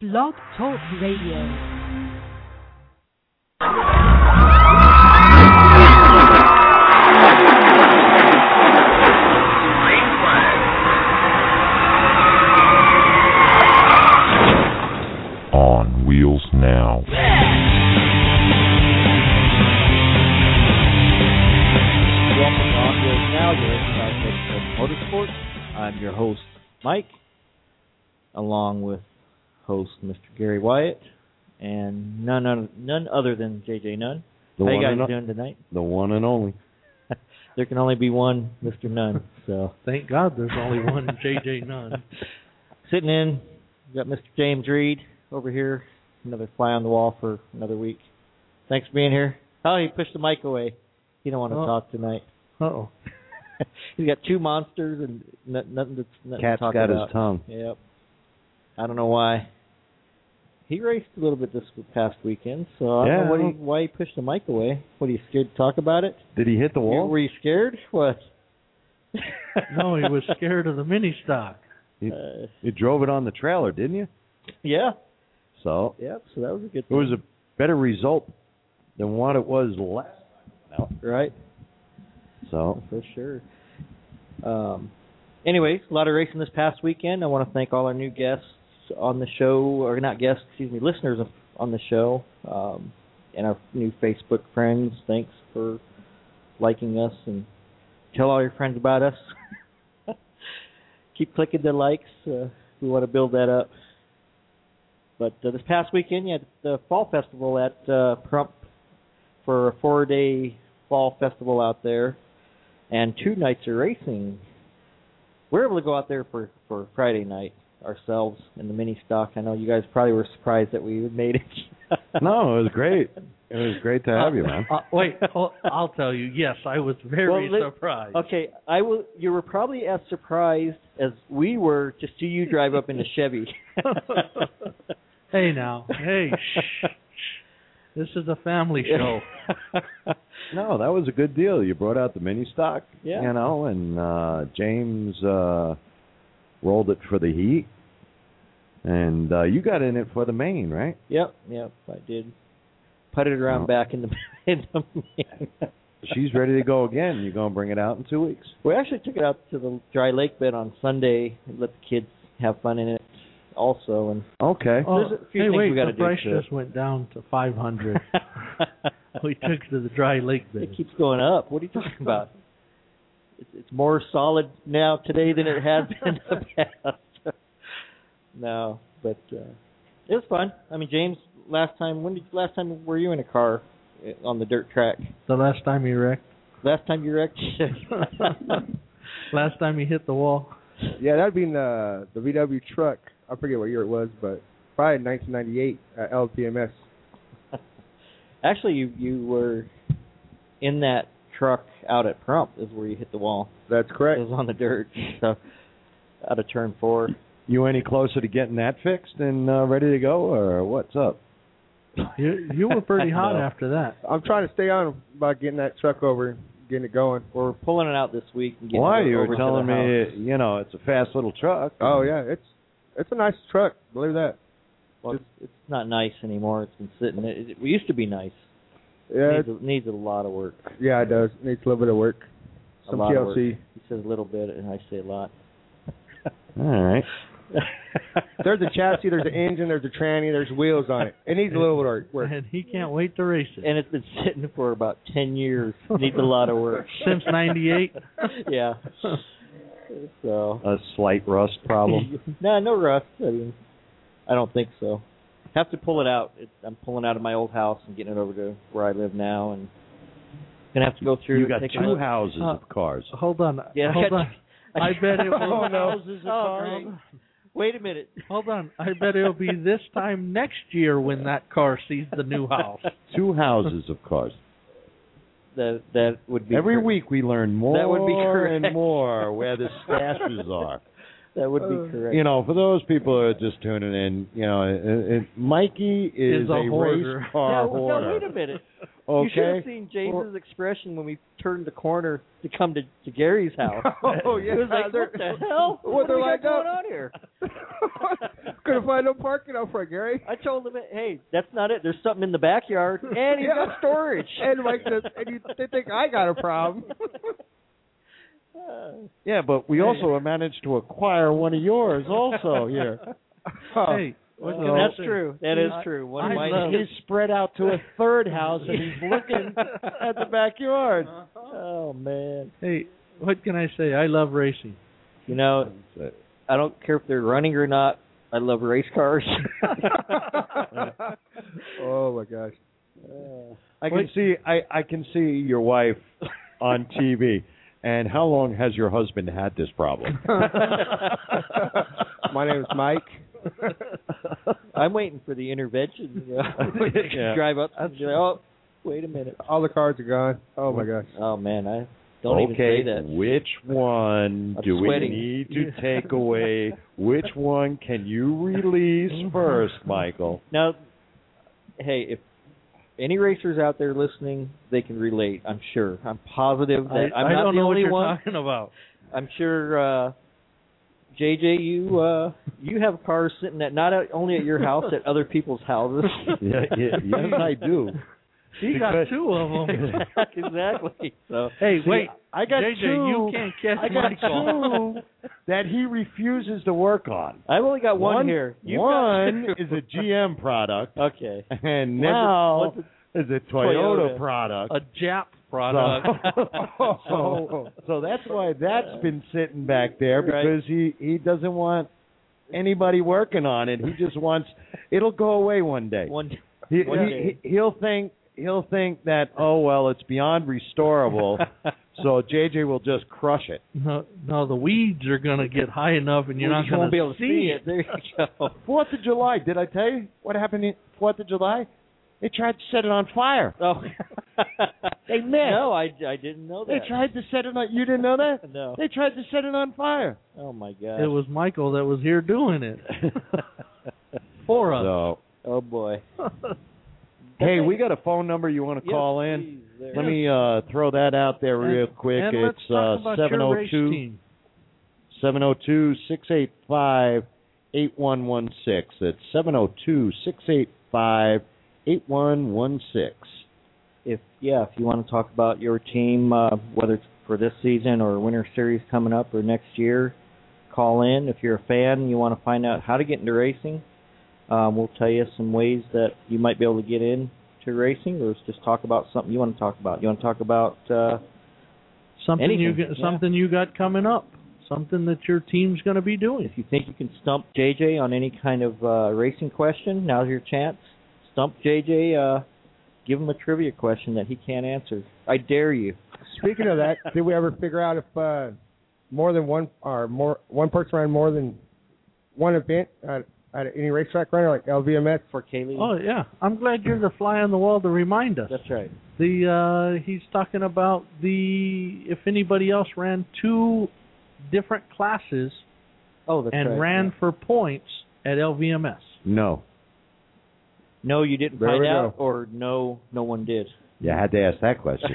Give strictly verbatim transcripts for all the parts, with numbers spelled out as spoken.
Blog Talk Radio. On Wheels Now. Welcome to On Wheels Now, your inside look at motorsports. I'm your host, Mike, along with host Mister Gary Wyatt, and none other, none other than J J Nunn. The How you one guys and doing tonight? The one and only. There can only be one Mister Nunn, so thank God there's only one J J Nunn. Sitting in, we got Mister James Reed over here, another fly on the wall for another week. Thanks for being here. Oh, he pushed the mic away. He don't want to oh. talk tonight. Uh-oh. He's got two monsters and n- nothing to, nothing Cat's to talk got about. his tongue. Yep. I don't know why. He raced a little bit this past weekend, so I yeah, don't know what he, why he pushed the mic away. What, are you scared to talk about it? Did he hit the wall? You, were you scared? What? No, he was scared of the mini stock. You, uh, you drove it on the trailer, didn't you? Yeah. So Yep, so that was a good it thing. was a better result than what it was last time. Right. So For sure. Um, anyways, a lot of racing this past weekend. I want to thank all our new guests on the show, or not guests, excuse me, listeners of, on the show, um, and our new Facebook friends. Thanks for liking us, and tell all your friends about us. Keep clicking the likes. Uh, we want to build that up. But uh, this past weekend, you had the Fall Festival at uh, Prump for a four-day Fall Festival out there, and two nights of racing. We were able to go out there for, for Friday night ourselves in the mini stock. I know you guys probably were surprised that we made it. no, it was great. It was great to have you, man. Uh, wait, I'll, I'll tell you. Yes, I was very well, surprised. Okay, I will. You were probably as surprised as we were to see you drive up in the Chevy. Hey now, hey, shh. This is a family show. No, that was a good deal. You brought out the mini stock, yeah. you know, and uh, James uh, rolled it for the heat, and uh, you got in it for the main, right? Yep, yep, I did. Putted it around oh. back in the in the main. She's ready to go again. You're going to bring it out in two weeks. We actually took it out to the dry lake bed on Sunday and let the kids have fun in it also. And okay. Oh, there's a few hey, things wait, we got to the do price to just went down to five hundred. We took it to the dry lake bed. It keeps going up. What are you talking about? It's, it's more solid now today than it has been in the past. No, but uh, it was fun. I mean, James, last time, when did last time were you in a car on the dirt track? The last time you wrecked? Last time you wrecked? Last time you hit the wall? Yeah, that would be in the, the V W truck. I forget what year it was, but probably in nineteen ninety-eight at L P M S. Actually, you you were in that truck out at Prump is where you hit the wall. That's correct. It was on the dirt, so out of turn four. You any closer to getting that fixed and uh, ready to go, or what's up? You you were pretty hot no. after that. I'm trying to stay on about getting that truck over, getting it going. We're pulling it out this week. And getting Why? it You over were to telling the me, house. you know, it's a fast little truck. Oh, yeah, it's it's a nice truck. Believe that. Well, it's, it's not nice anymore. It's been sitting. It, it, it used to be nice. Yeah, It needs, a, needs a lot of work. yeah, it does. It needs a little bit of work. Some a lot T of L C. work. He says a little bit, and I say a lot. All right. There's a chassis, there's an engine, there's a tranny, there's wheels on it. It needs a little bit of work. And he can't wait to race it. And it's been sitting for about ten years. Needs a lot of work. Since ninety-eight? Yeah. So. A slight rust problem. no, no rust. I mean, I don't think so. Have to pull it out. It, I'm pulling out of my old house and getting it over to where I live now, and gonna have to go through. You got take two a houses uh, of cars. Hold on. Yeah, hold I got, on. I bet it will. Oh, no. Houses of Oh, cars. great. Wait a minute. Hold on. I bet it'll be this time next year when that car sees the new house. Two houses of cars. That that would be Every correct. week we learn more That would be correct. and more where the stashes are. That would be correct. You know, for those people who are just tuning in, you know, it, it, Mikey is, Is a a, hoarder. race car no, hoarder. no, wait a minute. You should Okay. have seen James's expression when we turned the corner to come to, to Gary's house. Oh, yeah. He was like, They're- what the hell? What, What, they're do we like got going up? on here? Couldn't find no parking out front, Gary. I told him, hey, that's not it. There's something in the backyard, and he's Yeah. got storage. And Mike says, and you, they think I got a problem. Uh, Yeah, but we also managed to acquire one of yours also here. Hey, what can I that's say? true. That is I- true. One I of my love- He's spread out to a third house and he's looking at the backyard. Oh man. Hey, what can I say? I love racing. You know, I don't care if they're running or not. I love race cars. Oh my gosh. I can see I, I can see your wife on T V. And how long has your husband had this problem? My name is Mike. I'm waiting for the intervention. You know? Yeah. Drive up and be like, oh, wait a minute. All the cars are gone. Oh my gosh. Oh man, I don't even okay, say that. which one I'm do sweating. we need to take away? Which one can you release first, Michael? Now, hey, if any racers out there listening, they can relate. I'm sure. I'm positive that I, I'm I not don't the know what only you're one. talking about. I'm sure, uh, J J, you uh, you have cars sitting at not at, only at your house, at other people's houses. Yeah, yeah, yes, I do. He got Because- two of them. Exactly. So, Hey, See, wait. I got J J, two. you can't catch I got Michael. two that he refuses to work on. I've only got one, here. You've one got- is a G M product, Okay. and What's now it- what's is a Toyota, Toyota. product. A Jap product. So, so, so that's why that's been sitting back there, Right. because he, he doesn't want anybody working on it. He just wants it'll go away one day. One. He, one he, day. he he'll think he'll think that oh well it's beyond restorable, so J J will just crush it. No, no, the weeds are going to get high enough, and you're Well, not you going won't be able to see it. There you go. Fourth of July, did I tell you what happened? in Fourth of July, they tried to set it on fire. Oh. They missed. No, I, I didn't know They that. tried to set it on. You didn't know that? No. They tried to set it on fire. Oh my God. It was Michael that was here doing it for us. So, Oh boy. hey, we got a phone number you want to Yes, call in? please, there. Let me uh, throw that out there real And- quick. and let's It's talk uh, about seven your oh race two, team. seven oh two, six eight five, eight one one six. It's seven oh two, six eight five, eight one one six. If yeah, if you want to talk about your team, uh, whether it's for this season or Winter Series coming up or next year, call in. If you're a fan and you want to find out how to get into racing, um, we'll tell you some ways that you might be able to get into racing, or just talk about something you want to talk about. You want to talk about uh, Something you anything, get, yeah. something you got coming up. Something that your team's going to be doing. if you think you can stump J J on any kind of uh, racing question, now's your chance. Stump J J. Uh, give him a trivia question that he can't answer. I dare you. Speaking of that, did we ever figure out if uh, more than one or more one person ran more than one event at, at any racetrack runner like L V M S? For Kaylee. Oh yeah, I'm glad you're the fly on the wall to remind us. That's right. The uh, he's talking about the if anybody else ran two different classes Oh, that's and right. ran yeah. for points at L V M S. No. No, you didn't There find we out, go. or no, no one did. You had to ask that question.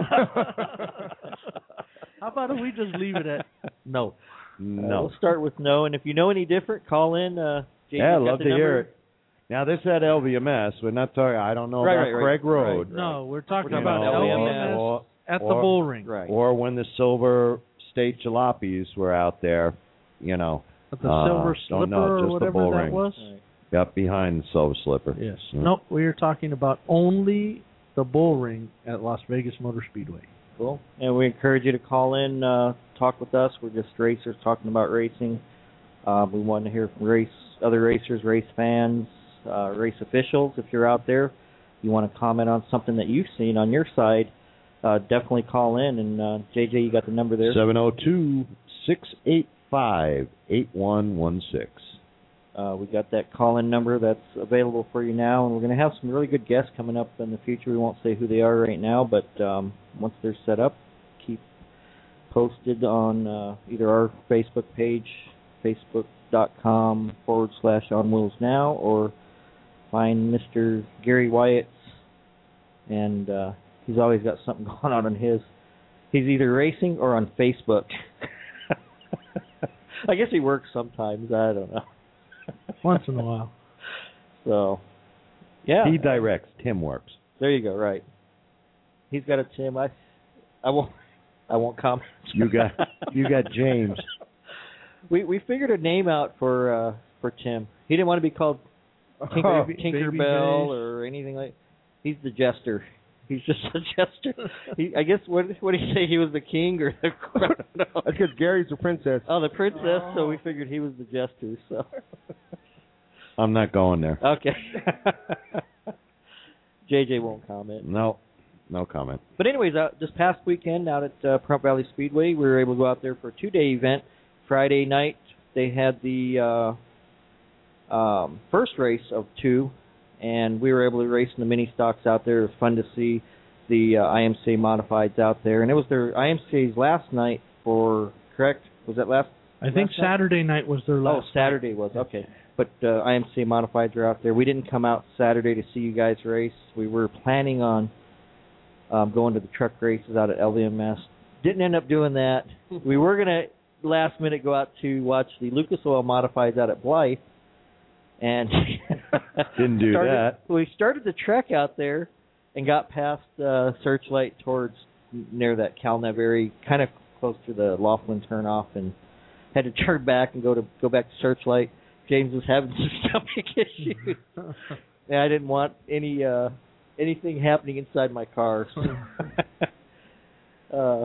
How about if we just leave it at no? Uh, No. we'll start with no, and if you know any different, call in. Uh, J J's Yeah, I'd got love the to number. hear it. Now, this is at L V M S. We're not talking, I don't know Right, about right, right. Craig Road. Right. No, we're talking We're talking about about L V M L V S M S or, at the or- bull ring. Right. or when the Silver State Jalopies were out there, you know, At the Uh, Silver don't Slipper know, or just the whatever bull that ring. was. Right. up behind the Silver Slipper. Yes. Mm. Nope, we are talking about only the bull ring at Las Vegas Motor Speedway. Cool. And we encourage you to call in, uh, talk with us. We're just racers talking about racing. Uh, we want to hear from race, other racers, race fans, uh, race officials. If you're out there, you want to comment on something that you've seen on your side, uh, definitely call in. And uh, J J, you got the number there. seven oh two, six eight five, eight one one six. Uh, we got that call-in number that's available for you now, and we're going to have some really good guests coming up in the future. We won't say who they are right now, but um, once they're set up, keep posted on uh, either our Facebook page, facebook.com forward slash on wheels now, or find Mister Gary Wyatt's and uh, he's always got something going on in his. He's either racing or on Facebook. I guess he works sometimes. I don't know. Once in a while. So, yeah. He directs. Tim works. There you go. Right. He's got a Tim. I, I won't. I won't comment. You got. You got James. We we figured a name out for uh, for Tim. He didn't want to be called Tinker, Oh, Tinkerbell or anything like. He's the jester. He's just a jester. He, I guess what what did he say? He was the king or the I don't know. That's because Gary's the princess. Oh, the princess. Oh. So we figured he was the jester. So I'm not going there. Okay. J J won't comment. No, no comment. But anyways, uh, this past weekend out at uh, Pahrump Valley Speedway, we were able to go out there for a two-day event. Friday night, they had the uh, um, first race of two, and we were able to race in the mini stocks out there. It was fun to see the uh, I M C A Modifieds out there, and it was their I M C A's last night for, correct? Was that last? I think last Saturday night? night was their last. Oh, Saturday night. was, okay. But uh, I M C A Modifieds are out there. We didn't come out Saturday to see you guys race. We were planning on um, going to the truck races out at L V M S. Didn't end up doing that. We were going to last minute go out to watch the Lucas Oil Modifieds out at Blythe. And didn't do started, that. We started the trek out there and got past uh, Searchlight towards near that Calnev area, kind of close to the Laughlin turnoff, and had to turn back and go to go back to Searchlight. James was having some stomach issues, and I didn't want any uh, anything happening inside my car. So. uh,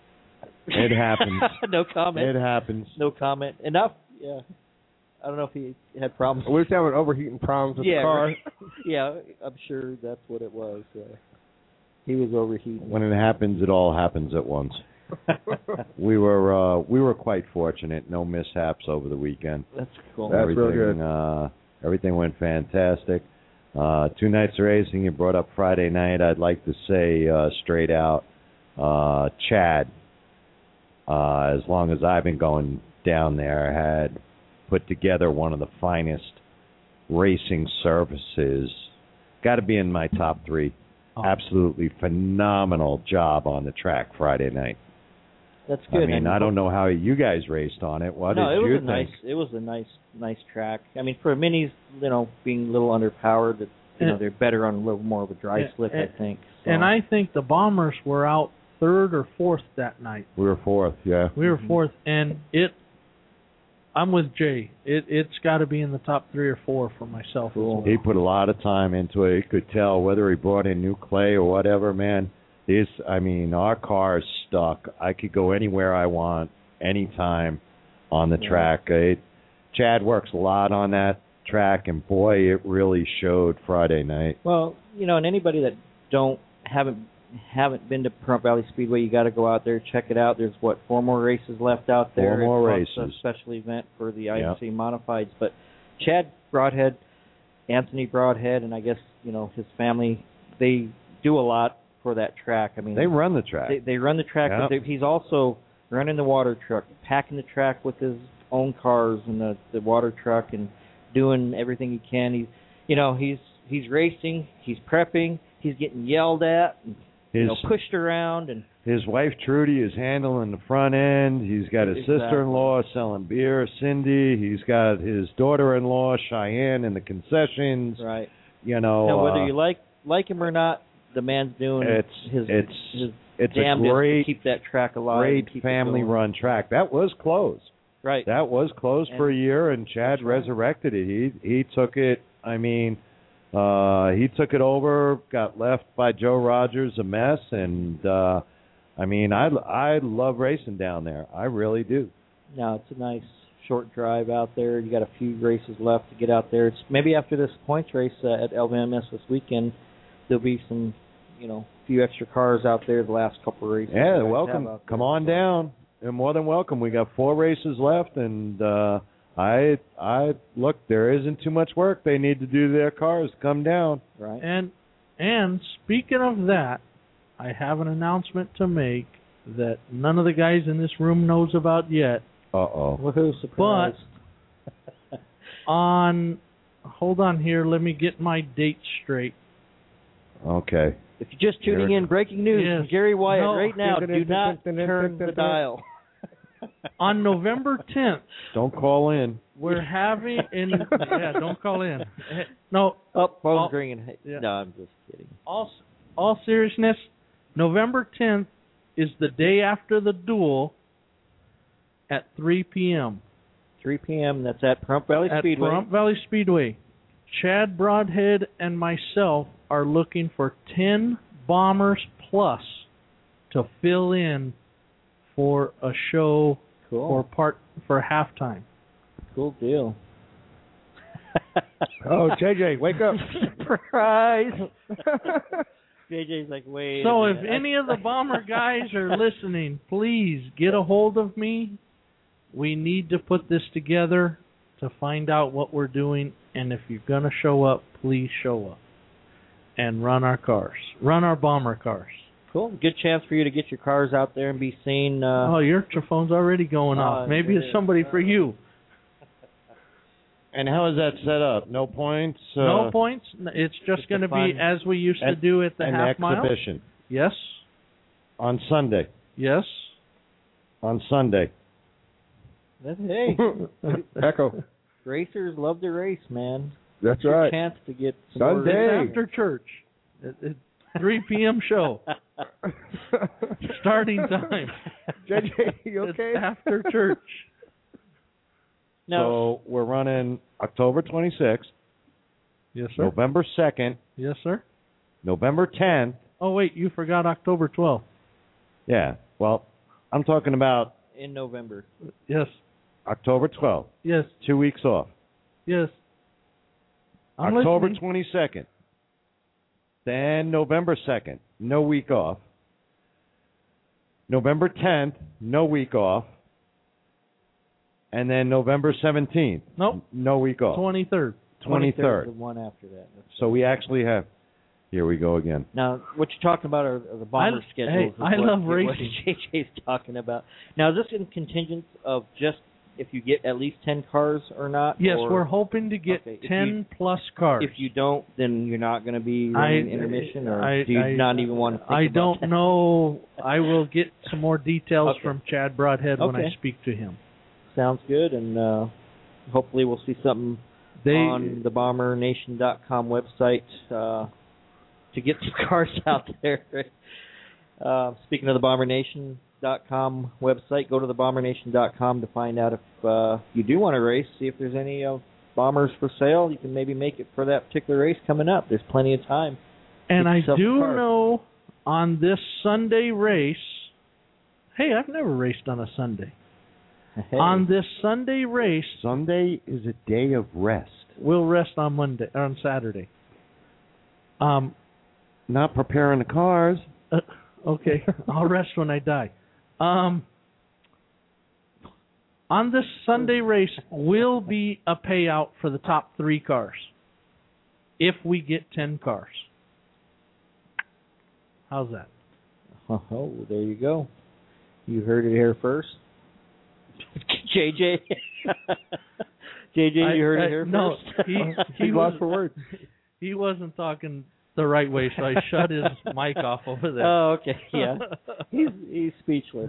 it happens. No comment. It happens. No comment. Enough. Yeah. I don't know if he had problems. We was having overheating problems with yeah, the car. Right. Yeah, I'm sure that's what it was. Uh, he was overheating. When it happens, it all happens at once. we were uh, we were quite fortunate. No mishaps over the weekend. That's cool. That's everything, real good. Uh, everything went fantastic. Uh, two nights of racing. You brought up Friday night. I'd like to say uh, straight out, uh, Chad, uh, as long as I've been going down there, had put together one of the finest racing services. Got to be in my top three. Oh. Absolutely phenomenal job on the track Friday night. That's good. I mean, I don't know how you guys raced on it. What no, did it was you a think? nice. It was a nice, nice track. I mean, for minis, you know, being a little underpowered, that you know, they're better on a little more of a dry and, slip, and, I think. So. And I think the Bombers were out third or fourth that night. We were fourth, yeah. We were Mm-hmm. fourth, and it. I'm with Jay. It it's got to be in the top three or four for myself. Cool. As well. He put a lot of time into it. You could tell whether he brought in new clay or whatever, man. This, I mean, our car is stuck. I could go anywhere I want, anytime on the Yeah. track. It, Chad works a lot on that track, and boy, it really showed Friday night. Well, you know, and anybody that don't haven't haven't been to Pahrump Valley Speedway, you got to go out there, check it out. There's what four more races left out there. Four more It's races. A special event for the I M Yep. C Modifieds. But Chad Broadhead, Anthony Broadhead, and I guess you know his family, they do a lot for that track. I mean, They run the track. They, they run the track, Yep. but they, he's also running the water truck, packing the track with his own cars and the the water truck, and doing everything he can. He's, you know, he's he's racing, he's prepping, he's getting yelled at, and, his, you know, pushed around, and his wife, Trudy, is handling the front end. He's got his Exactly. sister-in-law selling beer, Cindy. He's got his daughter-in-law, Cheyenne, in the concessions. right. You know, Now, whether uh, you like like him or not, the man's doing It's- his it's- his it's a damnedest great, to keep that track alive, and great keep it family-run going. track. That was closed. Right. That was closed And for a year, and Chad that's right. resurrected it. He he took it. I mean, uh, he took it over. Got left by Joe Rogers a mess, and uh, I mean, I I love racing down there. I really do. No, it's a nice short drive out there. You got a few races left to get out there. It's maybe after this points race uh, at L V M S this weekend, there'll be some, you know, few extra cars out there the last couple of races. Yeah, you guys welcome. have out Come there. on down. You're more than welcome. We got four races left, and uh, I I look. There isn't too much work they need to do to their cars. Come down. Right. And and speaking of that, I have an announcement to make that none of the guys in this room knows about yet. Uh oh. Woohoo! Surprise. On, hold on here. Let me get my date straight. Okay. If you're just tuning Here- in, breaking news Yes. from Gary Wyatt No. right now. Do not turn the dial. On November tenth, Don't call in. we're having in yeah, don't call in. No, Oh, phone's Oh, ringing. yeah. No, I'm just kidding. all all seriousness, November tenth is the day after the duel at three p.m. three p.m. That's at Pahrump Valley at Speedway. Pahrump Valley Speedway. Chad Broadhead and myself are looking for ten Bombers plus to fill in for a show Cool. for part for halftime. Cool deal. Oh, J J, wake up! Surprise! J J's like, wait. a So if minute. any of the Bomber guys are listening, please get a hold of me. We need to put this together to find out what we're doing, and if you're going to show up, please show up and run our cars. Run our Bomber cars. Cool. Good chance for you to get your cars out there and be seen. Uh, Oh, your phone's already going Uh, off. Maybe it it's is. somebody for you. And how is that set up? No points? Uh, No points. It's just Just going to a be fun- as we used to an- do at the An half mile. exhibition. Yes. On Sunday. Yes. On Sunday. that- hey, Echo. racers love to race, man. That's It's your right. chance to get some more Sunday. It's Hey. after church. It, it, three p.m. show. Starting time. J J, you okay? It's after church. No, So we're running October twenty-sixth, Yes, sir. November second, Yes, sir. November tenth. Oh, wait, you forgot October twelfth. Yeah. Well, I'm talking about in November. Yes. October twelfth. Yes. Two weeks off. Yes. I'm October listening. twenty-second. Then November second, no week off. November tenth, no week off. And then November seventeenth, Nope. no week off. twenty-third. twenty-third. The one after that. That's- So we actually have, here we go again. Now, what you're talking about are, are the bomber I- schedules. hey, is I what, love what racing. J J's talking about. Now, is this in contingent of just if you get at least ten cars or not? Yes, or we're hoping to get Okay, if ten plus cars. If you don't, then you're not going to be I- running intermission, or I- do you I- not even want to think I about don't that? know. I will get some more details Okay. from Chad Broadhead when I Okay. speak to him. Sounds good, and uh, hopefully we'll see something They on the bomber nation dot com website uh, to get some cars out there. Uh, speaking of the bomber nation dot com website, go to the bomber nation dot com to find out if uh, you do want to race, see if there's any uh, bombers for sale. You can maybe make it for that particular race coming up. There's plenty of time. and Get I yourself a do car. know on this Sunday race. Hey, I've never raced on a Sunday. Hey. On this Sunday race, Sunday is a day of rest. we'll rest on Monday or on Saturday. Um. Not preparing the cars. Uh, okay, I'll rest when I die. Um. On this Sunday race will be a payout for the top three cars if we get ten cars. How's that? Oh, there you go. You heard it here first. J J. J J, I- you heard I- it here no, first. he He he lost was for words. he wasn't talking the right way, so I shut his mic off over there. Oh, okay. Yeah. He's he's speechless.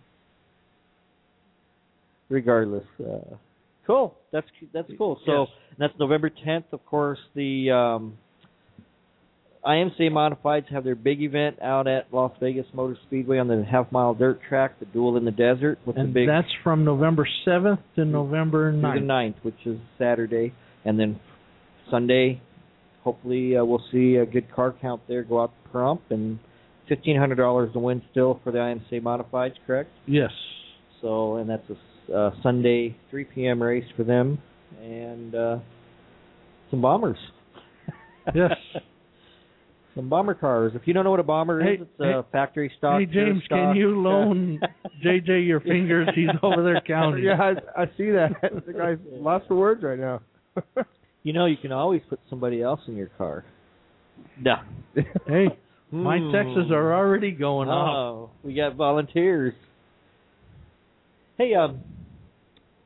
Regardless, uh, cool. That's that's cool. So Yes. that's November tenth. Of course, the um, I M C A Modifieds have their big event out at Las Vegas Motor Speedway on the half mile dirt track, the Duel in the Desert, with and the big that's from November seventh to November through the ninth. ninth, which is Saturday, and then Sunday. Hopefully, uh, we'll see a good car count there go out to Pahrump, and fifteen hundred dollars to win still for the I M C A Modifieds, correct? Yes. So, and that's a uh, Sunday three p.m. race for them, and uh, some bombers. Yes. Some bomber cars. If you don't know what a bomber Hey, is, it's a hey, factory stock. Hey James, pure can stock, you uh, loan J J your fingers? He's over there counting. Yeah, I, I see that. The guy's lost for words right now. You know, you can always put somebody else in your car. No. Hey, my texts are already going off. Oh, we got volunteers. Hey, um,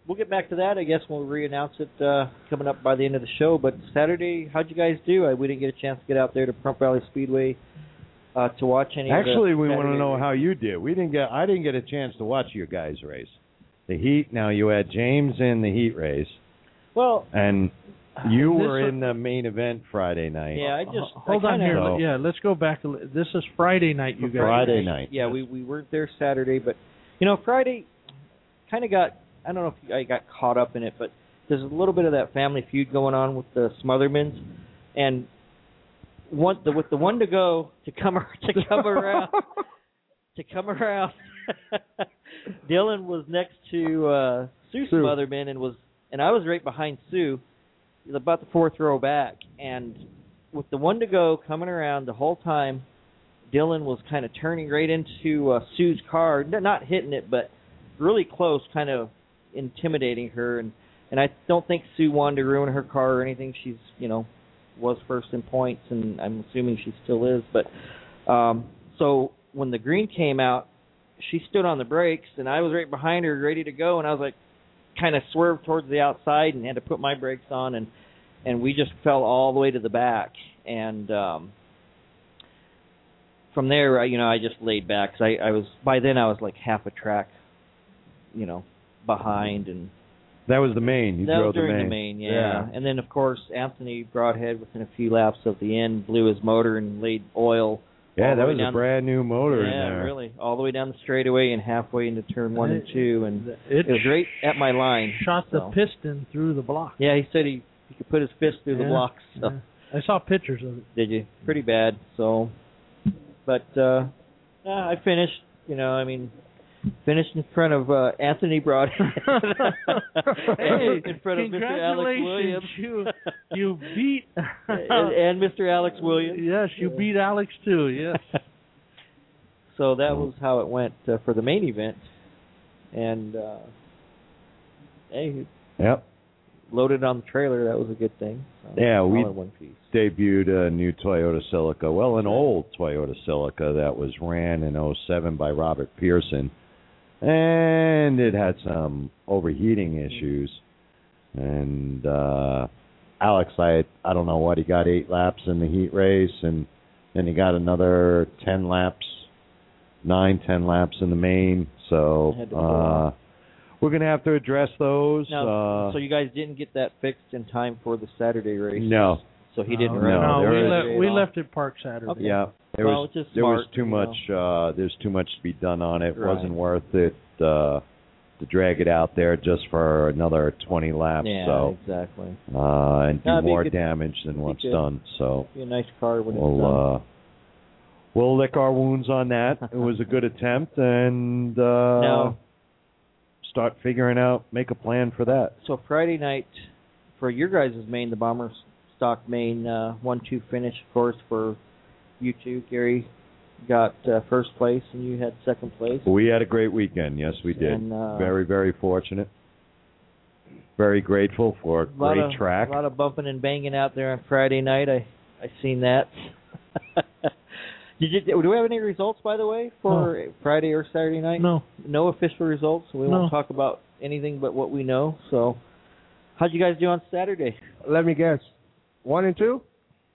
we'll get back to that, I guess, when we re-announce it uh, coming up by the end of the show. But Saturday, how'd you guys do? Uh, we didn't get a chance to get out there to Pahrump Valley Speedway uh, to watch any. Actually, of the we want to Saturday know races. how you did. We didn't get. I didn't get a chance to watch your guys race. The heat. Now you had James in the heat race, Well, and you This were is- in the main event Friday night. yeah, I just H- Hold I on kinda, here. So- Yeah, let's go back. a li- This is Friday night, you guys. Friday night. Yeah, we we weren't there Saturday, but you know, Friday kind of got. I don't know if I got caught up in it, but there's a little bit of that family feud going on with the Smothermans, and one the with the one to go to come ar- to come around to come around. Dylan was next to uh, Sue, Sue. Smotherman and was and I was right behind Sue, about the fourth row back, and with the one to go coming around the whole time, Dylan was kind of turning right into uh, Sue's car, n- not hitting it, but really close, kind of intimidating her, and and I don't think Sue wanted to ruin her car or anything. She's, you know, was first in points, and I'm assuming she still is. But um, so when the green came out, she stood on the brakes, and I was right behind her, ready to go, and I was like, kind of swerved towards the outside and had to put my brakes on, and and we just fell all the way to the back, and um, from there, I- you know, I just laid back because I, I was by then I was like half a track, you know, behind, and That was the main. You that drove was during the the main. main, yeah. Yeah. And then of course Anthony Broadhead within a few laps of the end blew his motor and laid oil. Yeah, all the that way was a down- brand new motor yeah, in there. really, all the way down the straightaway and halfway into turn one and two, and It, it was right at my line. shot the so. piston through the block. Yeah, he said he he could put his fist through the Yeah, blocks. So. yeah. I saw pictures of it. Did you? Pretty bad. So, but uh, uh, I finished. You know, I mean, finished in front of uh, Anthony Broadhead. Hey, in front of Mister Alex Williams. congratulations, You you beat and, and Mister Alex Williams. Yes, you beat Alex too. Yes. So that was how it went uh, for the main event, and uh, hey, Yep. loaded on the trailer. That was a good thing. So, Yeah, all we- in one piece. Debuted a new Toyota Celica. Well, an old Toyota Celica that was ran in oh seven by Robert Pearson. And it had some overheating issues. And uh Alex, I I don't know what, he got eight laps in the heat race, and then he got another ten laps, nine, ten laps in the main. So Had to uh we're going to have to address those. Now, uh, so you guys didn't get that fixed in time for the Saturday race. no. So he didn't No, run. No, no, we, there le- is- we left it parked Saturday. Okay. Yeah, there Well, was which is there was smart, too you much. Uh, there's too much to be done on it. Right. Wasn't worth it uh, to drag it out there just for another twenty laps. Yeah, So exactly. uh, and do No, it'd be more good- damage than be what's good. done. So Be a nice car when it's we'll done. uh, we'll lick our wounds on that. It was a good attempt, and uh, Now- start figuring out, make a plan for that. So Friday night for your guys' main, the Bomber Stock main uh, one two finish, of course, for you two. Gary got uh, first place, and you had second place. We had a great weekend. Yes, we did. And, uh, very, very fortunate. Very grateful for a A lot great of, track. A lot of bumping and banging out there on Friday night. I I seen that. Did you, do we have any results, by the way, for Friday or Saturday night? No. No official results. We No. won't talk about anything but what we know. So, how'd you guys do on Saturday? Let me guess. One and two?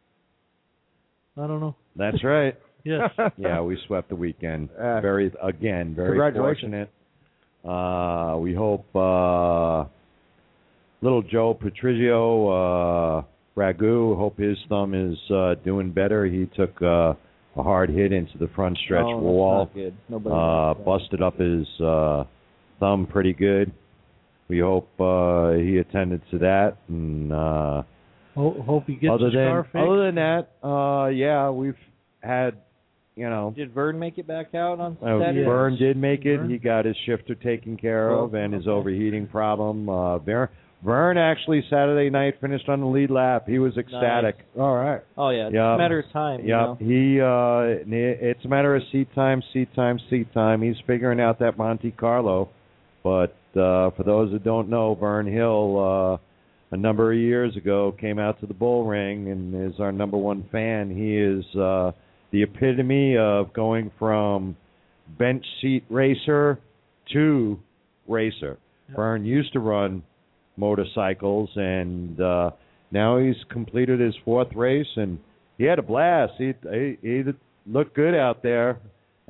I don't know. That's right. Yes. Yeah, we swept the weekend. Uh, very again, very congratulations. fortunate. Uh, we hope uh, little Joe Patrizio, uh, Ragu, hope his thumb is uh, doing better. He took uh, a hard hit into the front stretch oh, wall. That's not good. Nobody Uh, likes that. busted up his uh, thumb pretty good. We hope uh, he attended to that. And uh, Ho- hope he gets other his than car fixed. other than that, uh, yeah, we've had, you know, Did Vern make it back out on Uh, Saturday? Vern did make it. Vern? He got his shifter taken care of Cool. and his Okay. overheating problem. Uh, Vern, Vern actually Saturday night finished on the lead lap. He was ecstatic. All right. Oh yeah, it's Yeah. a matter of time. You Yeah, know? he. Uh, it's a matter of seat time, seat time, seat time. He's figuring out that Monte Carlo. But uh, for those that don't know, Vern Hill, uh, a number of years ago, came out to the bull ring and is our number one fan. He is uh, the epitome of going from bench seat racer to racer. Vern used to run motorcycles, and uh, now he's completed his fourth race, and he had a blast. He he, he looked good out there,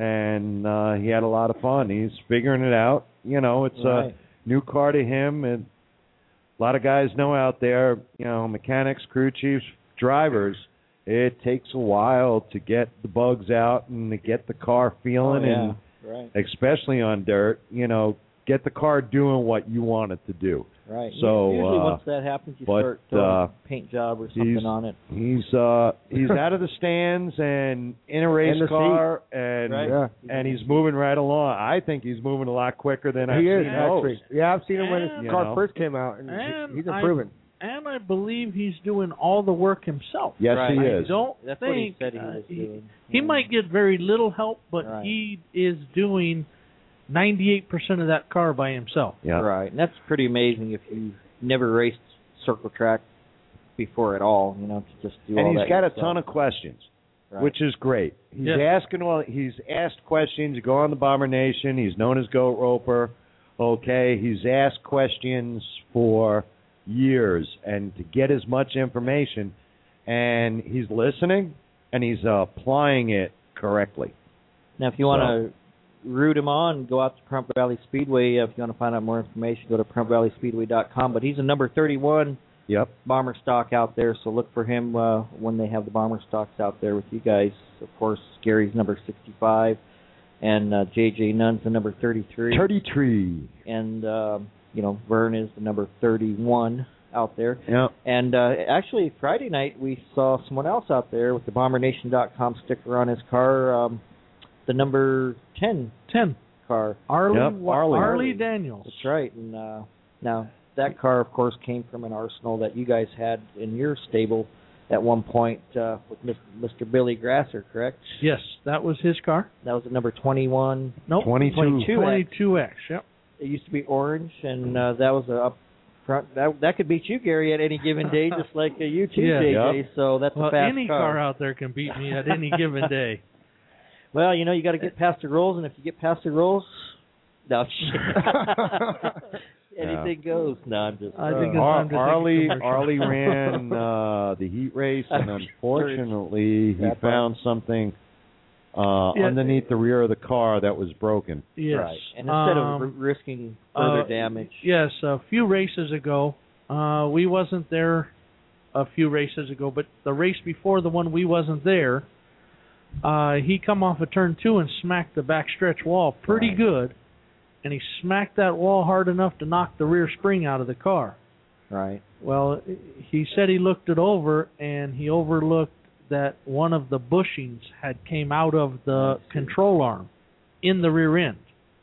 and uh, he had a lot of fun. He's figuring it out. You know, it's Right. a new car to him, and a lot of guys know out there, you know, mechanics, crew chiefs, drivers, it takes a while to get the bugs out and to get the car feeling, Oh, yeah. and Right. especially on dirt, you know, get the car doing what you want it to do. Right. So, usually uh, once that happens, you but, start doing uh, a paint job or something he's- on it. He's uh he's out of the stands and in a race In the car, and Right. Yeah. and he's moving right along. I think he's moving a lot quicker than I've He is seen actually. most. Yeah, I've seen him when And- his You car know. first came out, and, And he's I- improving. And I believe he's doing all the work himself. Yes, Right. he I is. I don't That's think what he said he uh, was he, doing. he Yeah. might get very little help, but Right. he is doing ninety-eight percent of that car by himself. Yeah. Right, and that's pretty amazing if you've never raced circle track before at all. You know, to just do all And he's that got a yourself. ton of questions, Right. which is great. He's Yes. asking all. He's asked questions. You go on the Bomber Nation. He's known as Goat Roper. Okay, he's asked questions for years, and to get as much information, and he's listening and he's uh, applying it correctly. Now, if you want to root him on, go out to Pahrump Valley Speedway. Uh, if you want to find out more information, go to pahrump valley speedway dot com. But he's a number thirty-one Yep. bomber stock out there, so look for him uh, when they have the bomber stocks out there with you guys. Of course, Gary's number sixty-five, and uh, J J Nunn's the number thirty-three. Thirty-three. And, um, you know, Vern is the number thirty-one out there. Yep. And uh, actually, Friday night, we saw someone else out there with the bomber nation dot com sticker on his car, um, the number ten Ten. car. Arlie, Yep, Wa- Arlie. Arlie Daniels. That's right. And uh, now, that car, of course, came from an Arsenal that you guys had in your stable at one point uh, with Mister Billy Grasser, correct? Yes, that was his car. That was the number twenty-one. Nope. Twenty-two. twenty-two. twenty-two X. Yep. It used to be orange, and uh, that was a up front. That that could beat you, Gary, at any given day, just like uh, you too, Yeah. J J. Yep. So that's Well, a fast any car. car out there can beat me at any given day. Well, you know, you got to get past the rules, and if you get past the rules, no, anything goes. No, I'm just. I think uh, it's Ar- time to take a Arlie commercial. Arlie ran uh, the heat race, and unfortunately, he That part. found something uh, Yeah. underneath the rear of the car that was broken. Yes. Right. And instead Um, of r- risking further uh, damage. Yes, a few races ago, uh, we wasn't there a few races ago, but the race before the one we wasn't there, uh, he come off of turn two and smacked the backstretch wall pretty Right. good, and he smacked that wall hard enough to knock the rear spring out of the car. Right. Well, he said he looked it over, and he overlooked that one of the bushings had came out of the control arm in the rear end.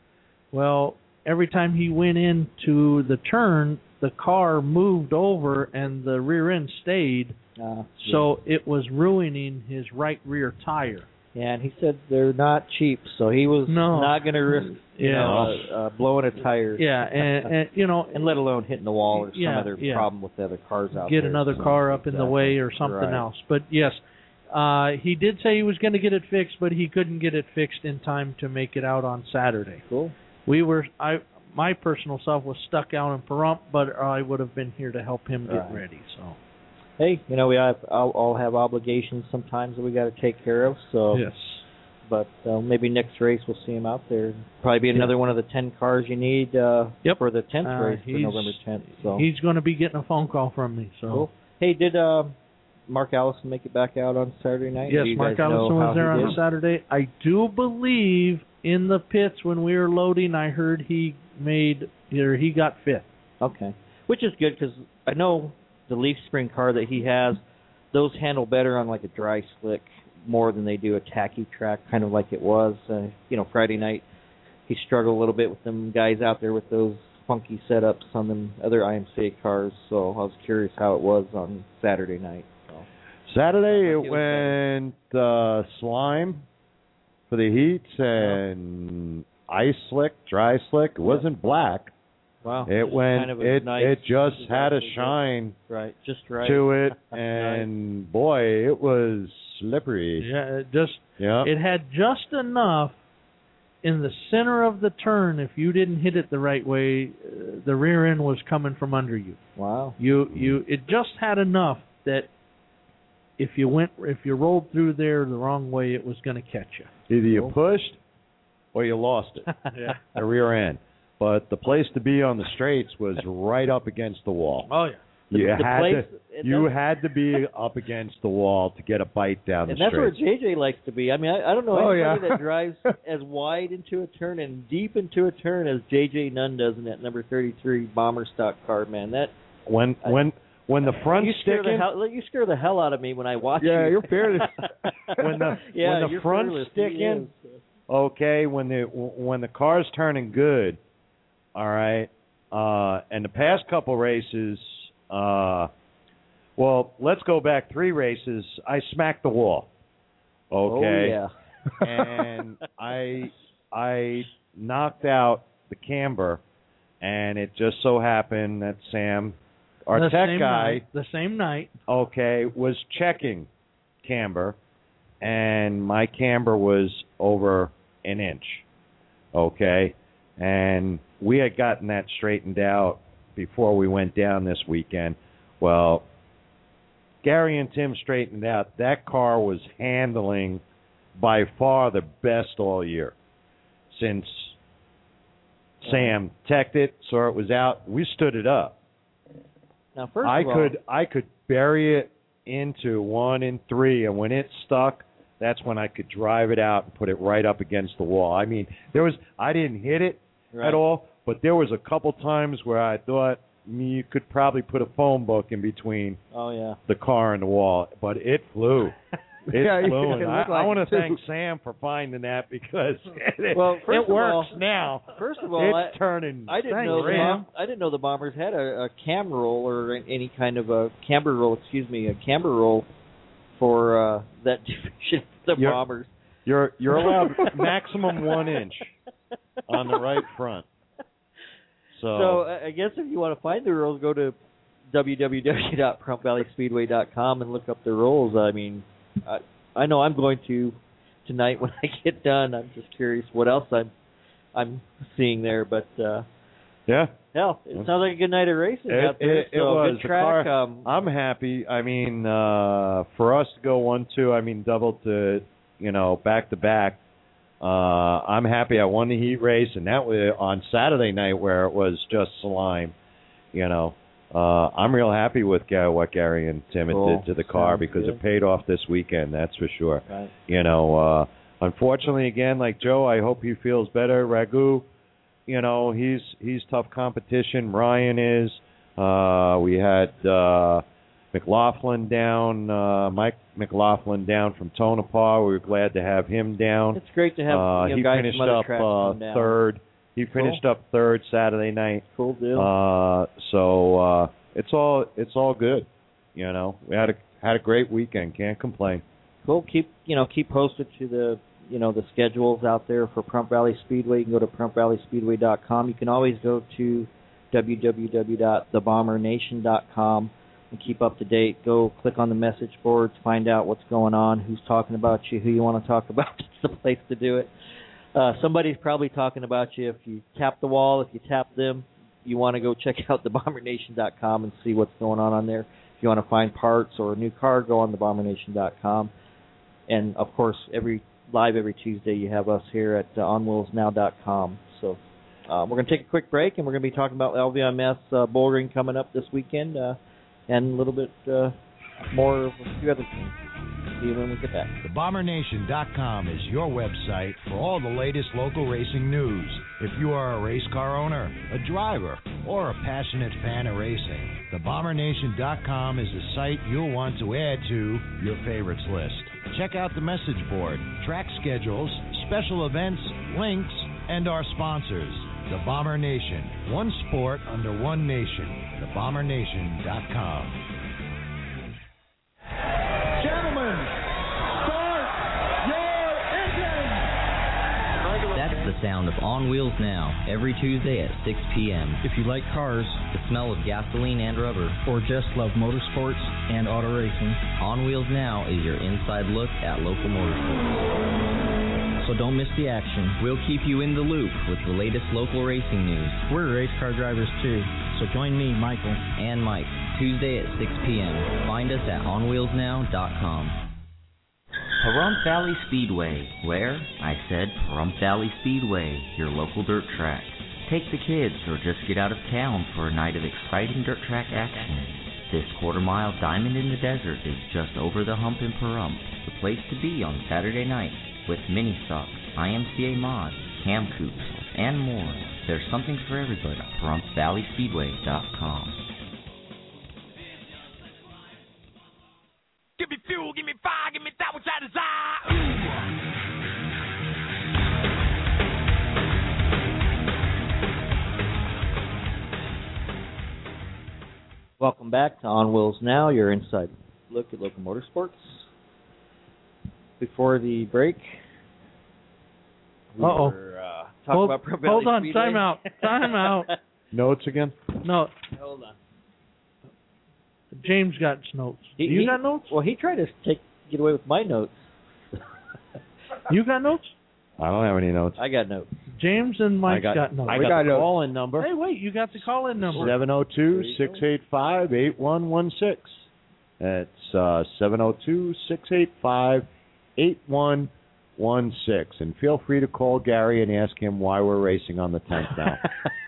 Well, every time he went into the turn, the car moved over and the rear end stayed, Uh, so it was ruining his right rear tire. yeah, and he said they're not cheap, so he was No. not going to risk, you Yeah. know, uh, uh, blowing a tire. Yeah, and, and you know, and let alone hitting the wall or some Yeah, other yeah. problem with the other cars out get there. another So, car up in the exactly. way or something Right. else. But yes, uh, he did say he was going to get it fixed, but he couldn't get it fixed in time to make it out on Saturday. Cool. We were, I, my personal self was stuck out in Pahrump, but I would have been here to help him get Right. ready. So Hey, you know, we have all, all have obligations sometimes that we got to take care of. So, yes, but uh, maybe next race we'll see him out there. Probably be another one of the ten cars you need uh, Yep. for the tenth Uh, race for he's- November tenth. So he's going to be getting a phone call from me. So cool. Hey, did uh, Mark Allison make it back out on Saturday night? yes, Do you Mark guys know Allison how was there he on did? Saturday. I do believe in the pits when we were loading, I heard he made, or he got fifth. Okay, which is good because I know the Leaf Spring car that he has, those handle better on like a dry slick more than they do a tacky track, kind of like it was. Uh, you know, Friday night he struggled a little bit with them guys out there with those funky setups on them other I M C A cars. So I was curious how it was on Saturday night. So. Saturday it It was went uh, slime for the heats and ice slick, dry slick. It wasn't black. Wow, It just went. kind of a it nice, it just had a exactly good. shine right, just right to it, and boy, it was slippery. Yeah, it just Yeah. it had just enough. in the center of the turn, if you didn't hit it the right way, uh, the rear end was coming from under you. Wow. You you it just had enough that if you went if you rolled through there the wrong way, it was going to catch you. Either you pushed or you lost it. Yeah. The rear end. But the place to be on the straights was right up against the wall. Oh yeah. You The had place- to you had to be up against the wall to get a bite down And the that's where straight. J J likes to be. I mean, I, I don't know Oh, anybody yeah. that drives as wide into a turn and deep into a turn as J J Nunn does in that number thirty-three Bomber stock car, man. That When I- when when the front you scare the sticking hell you scare the hell out of me when I watch Yeah, you. you're fearless. When the- yeah, when the you're front's fearless. He sticking, is. okay, when the when the car's turning good, all right, uh, and the past couple races, uh, well, let's go back three races. I smacked the wall, okay, Oh yeah. and I I knocked out the camber, and it just so happened that Sam, our the tech same guy, night, the same night. okay, was checking camber, and my camber was over an inch, okay, and we had gotten that straightened out before we went down this weekend. Well, Gary and Tim straightened out. That car was handling by far the best all year since Sam teched it, saw it was out. We stood it up. Now, first I of all, could I could bury it into one and three, and when it stuck, that's when I could drive it out and put it right up against the wall. I mean, there was I didn't hit it right. at all, but there was a couple times where I thought you could probably put a phone book in between Oh yeah. the car and the wall, but it flew. It Yeah, flew, it and I, looked like I want it, to too. thank Sam for finding that because it, Well, first it of works all- now. First of all, It's I, turning. I didn't Thanks, know the Sam. Bom- I didn't know the Bombers had a, a cam roll or any kind of a camber roll. Excuse me, a camber roll for uh, that division of the You're- Bombers. You're you're allowed maximum one inch on the right front. So, So I I guess if you want to find the rolls, go to w w w dot prump valley speedway dot com and look up the rolls. I mean, I, I know I'm going to tonight when I get done. I'm just curious what else I'm I'm seeing there, but uh, yeah, hell, it sounds like a good night of racing It- out there. it- it so was. good The track. car- um, I'm happy. I mean, uh, for us to go one two, I mean double to you know back to back. Uh, I'm happy I won the heat race, and that was on Saturday night where it was just slime. You know, uh, I'm real happy with uh, what Gary and Tim Cool. did to the car Sounds because good. it paid off this weekend. That's for sure. right. You know, uh, unfortunately, again, like Joe, I hope he feels better. Ragu, you know, he's he's tough competition. Ryan is. Uh, we had uh, McLaughlin down, uh, Mike McLaughlin down from Tonopah. We were glad to have him down. It's great to have Uh, you know, he guys finished from other up tracks uh, come down. third. He finished up third Saturday night. Cool deal. Uh, so uh, it's all it's all good. You know, we had a had a great weekend. Can't complain. Cool. Keep you know keep posted to the you know the schedules out there for Prump Valley Speedway. You can go to prump valley speedway dot com. You can always go to w w w dot the bomber nation dot com and keep up to date. Go click on the message boards, find out what's going on, who's talking about you, who you want to talk about. It's the place to do it. Uh, somebody's probably talking about you. If you tap the wall, if you tap them, you want to go check out the bomber nation dot com and see what's going on on there. If you want to find parts or a new car, go on the bomber nation dot com. And, of course, every live every Tuesday you have us here at uh, on wheels now dot com. So uh, we're going to take a quick break, and we're going to be talking about L V M S uh, bouldering coming up this weekend uh, and a little bit uh, more of a few other things. See you when we get back. the bomber nation dot com is your website for all the latest local racing news. If you are a race car owner, a driver, or a passionate fan of racing, the bomber nation dot com is the site you'll want to add to your favorites list. Check out the message board, track schedules, special events, links, and our sponsors. The Bomber Nation, one sport under one nation. the bomber nation dot com. Gentlemen, start your engines! That's the sound of On Wheels Now, every Tuesday at six p.m. If you like cars The smell of gasoline and rubber. or just love motorsports and auto racing, On Wheels Now is your inside look at local motorsports. so don't miss the action. We'll keep you in the loop with the latest local racing news. We're race car drivers too, so join me, Michael. And Mike, Tuesday at six p.m. Find us at on wheels now dot com. Pahrump Valley Speedway, where, I said Pahrump Valley Speedway, your local dirt track. Take the kids or just get out of town for a night of exciting dirt track action. This quarter-mile diamond in the desert is just over the hump in Pahrump, the place to be on Saturday night, with mini stocks, I M C A mods, cam coops, and more. There's something for everybody at Pahrump Valley Speedway dot com. Give me fuel, give me fire, give me that which I desire. Ooh. Welcome back to On Wheels Now, your inside look at local motorsports. Before the break, we Uh-oh. were uh, talking hold, about Pahrump Valley Hold on, Speedway. time out, time out. Notes again? No, Hold on. James got notes. He, you he, got notes? Well, he tried to take get away with my notes. You got notes? I don't have any notes. I got notes. James and Mike I got, got notes. I We got, got the notes. call-in number. Hey, wait, you got the call-in number. seven oh two, six eight five, eight one one six. That's uh, seven oh two, six eight five, eight one one six. And feel free to call Gary and ask him why we're racing on the tenth now.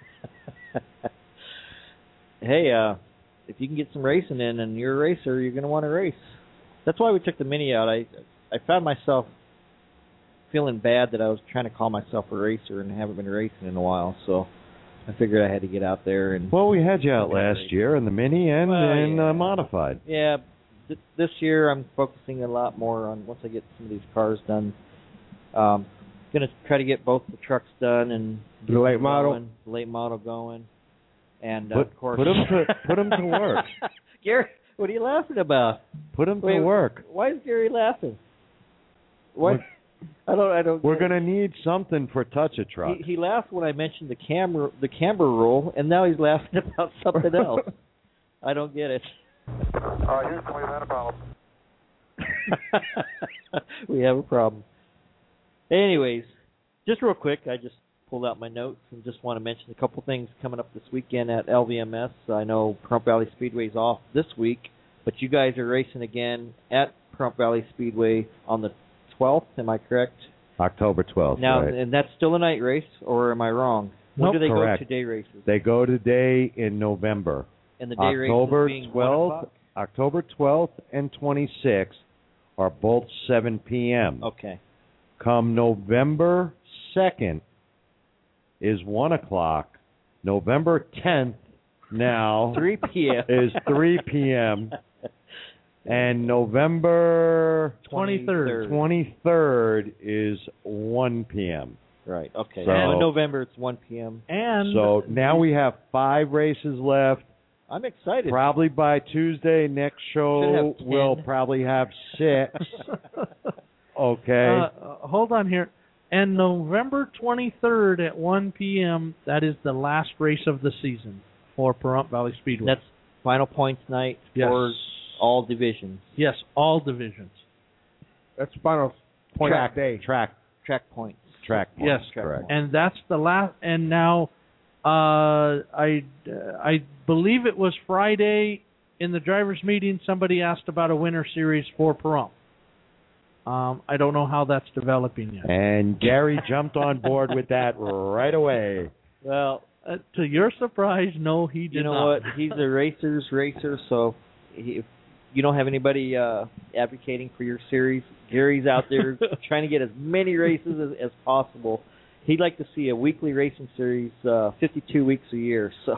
Hey, uh, if you can get some racing in and you're a racer, you're going to want to race. That's why we took the Mini out. I I found myself feeling bad that I was trying to call myself a racer and haven't been racing in a while, so I figured I had to get out there and. Well, we had you out last race. year in the Mini and Well, in yeah. uh, modified. Yeah, th- this year I'm focusing a lot more on once I get some of these cars done. Um, gonna try to get both the trucks done and The get late them model. going, the late model going, and uh, Put, of course put 'em to put 'em to work. Gary, what are you laughing about? Put 'em to Wait, work. Why is Gary laughing? What? We're- I don't. I don't. We're get it. gonna need something for touch a truck. He, he laughed when I mentioned the camera, the camber rule, and now he's laughing about something else. I don't get it. Uh, Houston, we've had a problem. We have a problem. Anyways, just real quick, I just pulled out my notes and just want to mention a couple things coming up this weekend at L V M S. I know Pahrump Valley Speedway's off this week, but you guys are racing again at Pahrump Valley Speedway on the twelfth. Am I correct? October twelfth. Now, right. and that's still a night race, or am I wrong? When Nope, do they correct. go to day races? They go today in November. And the day October races being one twelfth, o'clock? October twelfth and twenty-sixth are both seven p.m. Okay. Come November second is one o'clock. November tenth now three p.m. is three p.m. And November twenty-third. twenty-third is one p.m. Right, okay. So- and in November, it's one p.m. And So now we have five races left. I'm excited. Probably by Tuesday next show, Should have ten. we'll probably have six. Okay. Uh, hold on here. And November twenty-third at one p.m., that is the last race of the season for Pahrump Valley Speedway. That's final points night Yes. for all divisions. Yes, all divisions. That's final point track day. Track Track points. track points, Yes, correct. And that's the last. And now, uh, I I believe it was Friday in the drivers' meeting. Somebody asked about a winter series for Pahrump. Um, I don't know how that's developing yet. And Gary jumped on board with that right away. Well, Uh, to your surprise, no, he did you know not. what? He's a racer's racer, so he, if you don't have anybody uh, advocating for your series, Gary's out there trying to get as many races as, as possible. He'd like to see a weekly racing series, uh, fifty-two weeks a year. So,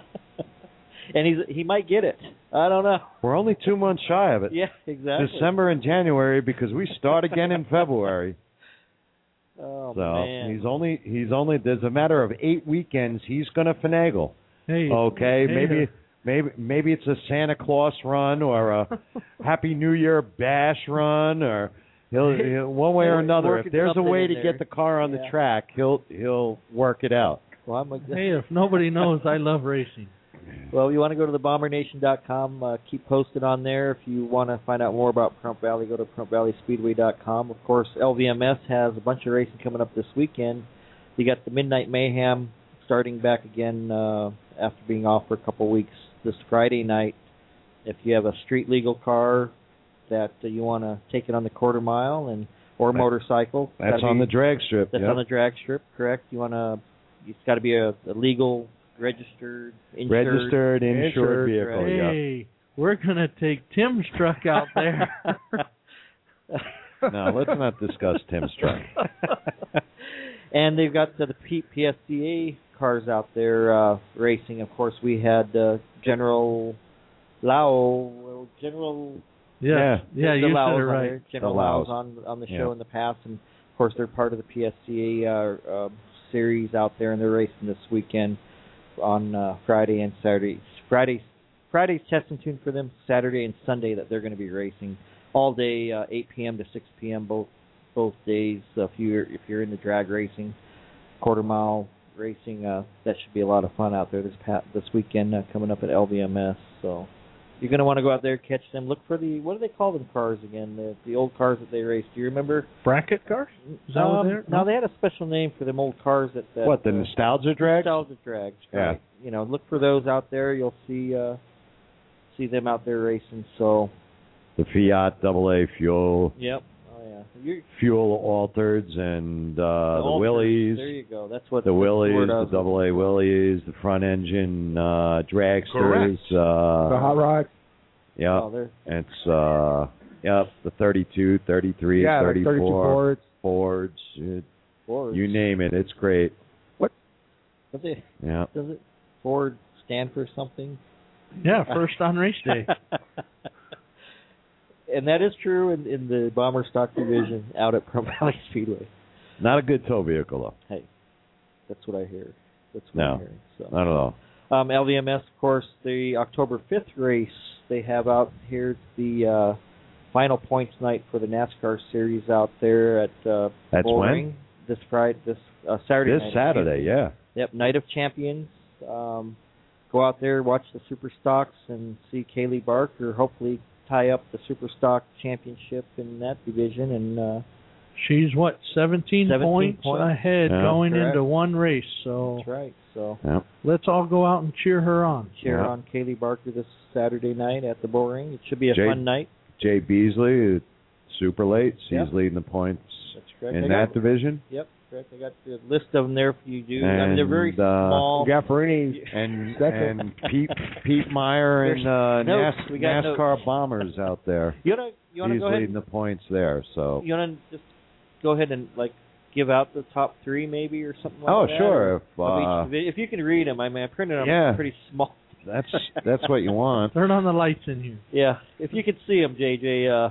and he's he might get it. I don't know. We're only two months shy of it. Yeah, exactly. December and January because we start again in February. Oh So man. he's only he's only there's a matter of eight weekends he's going to finagle. Hey, Okay, hey, maybe maybe maybe it's a Santa Claus run or a Happy New Year bash run or he'll, he'll one way or another. Working If there's a something way in to there. get the car on Yeah. the track, he'll he'll work it out. Well, I'm a, Hey, if nobody knows, I love racing. Well, you want to go to the bomber nation dot com. Uh, keep posted on there. If you want to find out more about Pahrump Valley, go to pahrump valley speedway dot com. Of course, L V M S has a bunch of racing coming up this weekend. You got the Midnight Mayhem starting back again uh, after being off for a couple weeks this Friday night. If you have a street legal car that uh, you want to take it on the quarter mile and or That- motorcycle, That's gotta on be- the drag strip. That's yep. on the drag strip, correct? You want to? It's got to be a, a legal, registered, insured, Registered, insured, insured, vehicle. right. Yeah. Hey, we're gonna take Tim's truck out there. No, let's not discuss Tim's truck. And they've got the, the P- PSCA cars out there uh, racing. Of course, we had uh, General Lau, well, General. Yeah, yeah, the you Lau's said it on right. there. General The Lau's Laos. on on the Yeah. show in the past, and of course they're part of the P S C A uh, uh, series out there, and they're racing this weekend on uh, Friday and Saturday. Friday, Friday's test and tune for them. Saturday and Sunday that they're going to be racing all day, uh, eight p.m. to six p.m. both both days. So if you're if you're into drag racing, quarter mile racing, uh, that should be a lot of fun out there this pa- this weekend uh, coming up at L V M S. So. You're going to want to go out there, catch them. Look for the, what do they call them cars again? The the old cars that they raced. Do you remember? Bracket cars? Is that what Um, they're? no, they had a special name for them old cars that. that What, the uh, nostalgia drag? Nostalgia drags. Yeah. Right. You know, look for those out there. You'll see uh, see them out there racing. So. The Fiat double A fuel, Yep. Oh yeah. You're, fuel altereds, and uh, the, Alters. Willies. There you go. That's what The that's Willies, word I the was double A Willies, the front engine uh, dragsters. Correct. Uh, the hot rod. Yeah, Oh, they're- it's uh, yep, the thirty-two, thirty-three, Yeah, like thirty-four, thirty-two Fords. Fords, it- Fords. you name it, it's great. Does it, Yeah, does it Ford stand for something? Yeah, first on race day. And that is true in, in the bomber stock division out at Pahrump Valley Speedway. not a good tow vehicle though. Hey, that's what I hear. That's what No. I'm hearing. So. Not at all. Um, L V M S, of course, the October fifth race they have out here, the uh, final points night for the NASCAR series out there at uh, That's Bullring when? this Friday, this uh, Saturday. This night. Saturday, yeah. Yep, Night of Champions. Um, go out there, watch the Super Stocks, and see Kaylee Barker hopefully tie up the Super Stock Championship in that division. And uh, She's what, seventeen, seventeen points, points. ahead Yeah. going Correct. into one race. So that's right. So Yeah. let's all go out and cheer her on. cheer Yeah. on Kaylee Barker this Saturday night at the Bullring. It should be a Jay- fun night. Jay Beasley, super late. She's Yep. leading the points That's correct. in I that got, division. Yep, correct. I got the list of them there for you. Do I mean they're very And, uh, small. Gaffarini and Second. and Pete Pete Meyer and uh, Notes. NAS, We got NASCAR bombers out there. You wanna you wanna He's go ahead? leading the points there. So You wanna just go ahead and like give out the top three maybe or something like oh that? sure, or- if of each uh, divi- if you can read them, I mean I printed them Yeah. pretty small. that's that's what you want. Turn on the lights in here. Yeah, if you could see them, J J. Uh,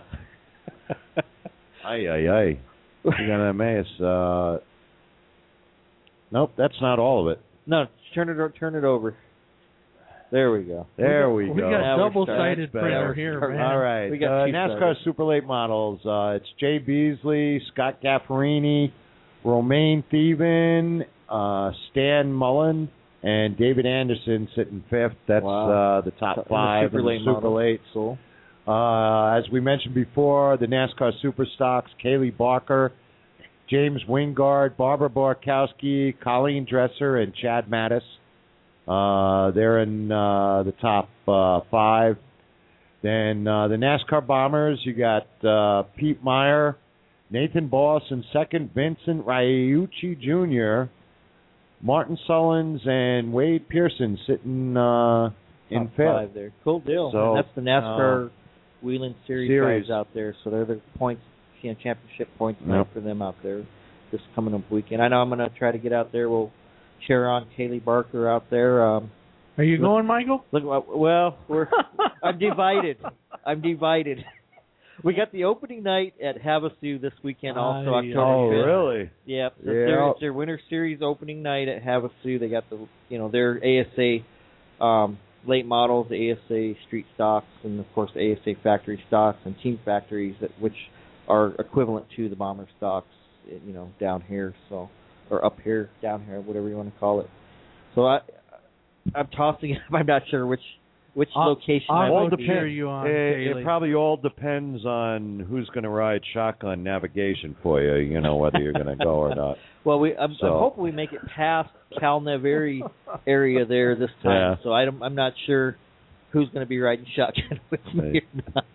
Ay ay ay. You got to amaze. Uh, nope, that's not all of it. no, turn it o- turn it over. There we go. There we, We go. got Now we're double-sided starting. printer That's here, better. man. All right. We got uh, two NASCAR sided. Super Late Models. Uh, it's Jay Beasley, Scott Gaffarini, Romaine Thieben, uh, Stan Mullen, and David Anderson sitting fifth. That's Wow. uh, the top In the five Super in the Late Super model. Late. Cool. Uh, as we mentioned before, the NASCAR Super Stocks, Kaylee Barker, James Wingard, Barbara Borkowski, Colleen Dresser, and Chad Mattis. Uh, they're in uh, the top uh, five. Then uh, the NASCAR Bombers, you got uh, Pete Meyer, Nathan Boss in second, Vincent Ryuchi Junior, Martin Sullins, and Wade Pearson sitting uh, in Top fifth. five there. Cool deal. So, and that's the NASCAR uh, Wheeling Series, Series. guys out there. So they're the points, you know, championship points Yep. night for them out there this coming up weekend. I know I'm going to try to get out there. We'll cheer on Kaylee Barker out there. Um, Are you Look- going, Michael? look, well, we're I'm divided. I'm divided. We got the opening night at Havasu this weekend, also Aye, October Oh, fifth. really? Yep. So Yeah. their, it's their Winter Series opening night at Havasu. They got the, you know, their A S A um, late models, the A S A street stocks, and of course the A S A factory stocks and team factories, that which are equivalent to the bomber stocks, you know, down here, so or up here, down here, whatever you want to call it. So I, I'm tossing up. I'm not sure which which I'll- location I'll I all might vote be. cheer you on, it, Kaylee. it probably all depends on who's going to ride shotgun navigation for you. You know whether you're going to go or not. Well, we I'm, So- I'm hoping we make it past Calneveri area there this time. Yeah. So I don't, I'm not sure who's going to be riding shotgun with me or not.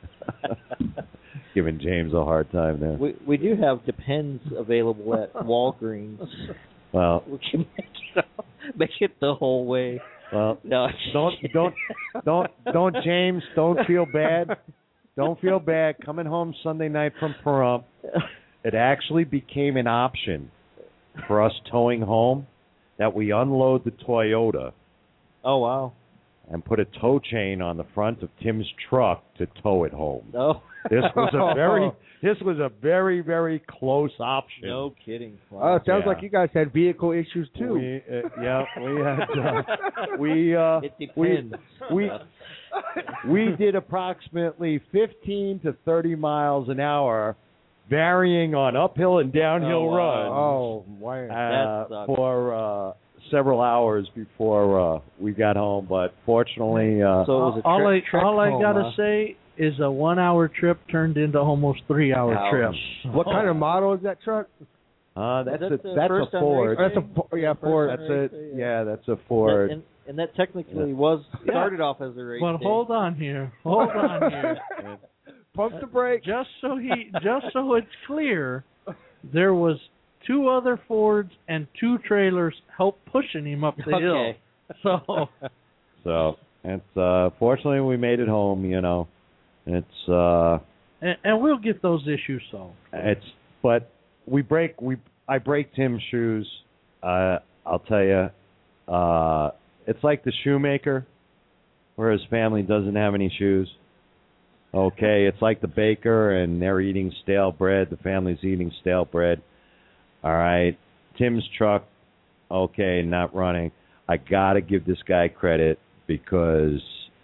Giving James a hard time there. We we do have Depends available at Walgreens. Well, We can make it make it the whole way. well, No, don't don't don't don't James, don't feel bad. Don't feel bad. Coming home Sunday night from Pahrump, it actually became an option for us towing home that we unload the Toyota Oh wow. and put a tow chain on the front of Tim's truck to tow it home. No. This was a very this was a very very close option. No kidding. Oh, it sounds Yeah. like you guys had vehicle issues too. We, uh, yeah, we had uh, we uh, It we depends. we we did approximately fifteen to thirty miles an hour, varying on uphill and downhill Oh, wow. runs Oh, wow. uh, That sucks. for uh, several hours before uh, we got home. But fortunately, uh, So it was a all trek- I trek all I home, gotta huh? say is a one-hour trip turned into almost three-hour Ouch. trip. What kind of model is that truck? uh, that's Is a that the that's first a on Ford. race That's a Fo- yeah Ford. That's Race a day, yeah, that's a Ford. And, and that technically was started off as a race. But day. hold on here, hold on here. Pump the brake. Just so he, just so it's clear, there was two other Fords and two trailers help pushing him up the hill. Okay. So So it's uh, fortunately we made it home. You know, it's uh, and, and we'll get those issues solved. it's but we break we I break Tim's shoes. Uh, I'll tell you, uh, it's like the shoemaker, where his family doesn't have any shoes. Okay, it's like the baker, and they're eating stale bread. The family's eating stale bread. All right, Tim's truck, okay, not running. I gotta give this guy credit because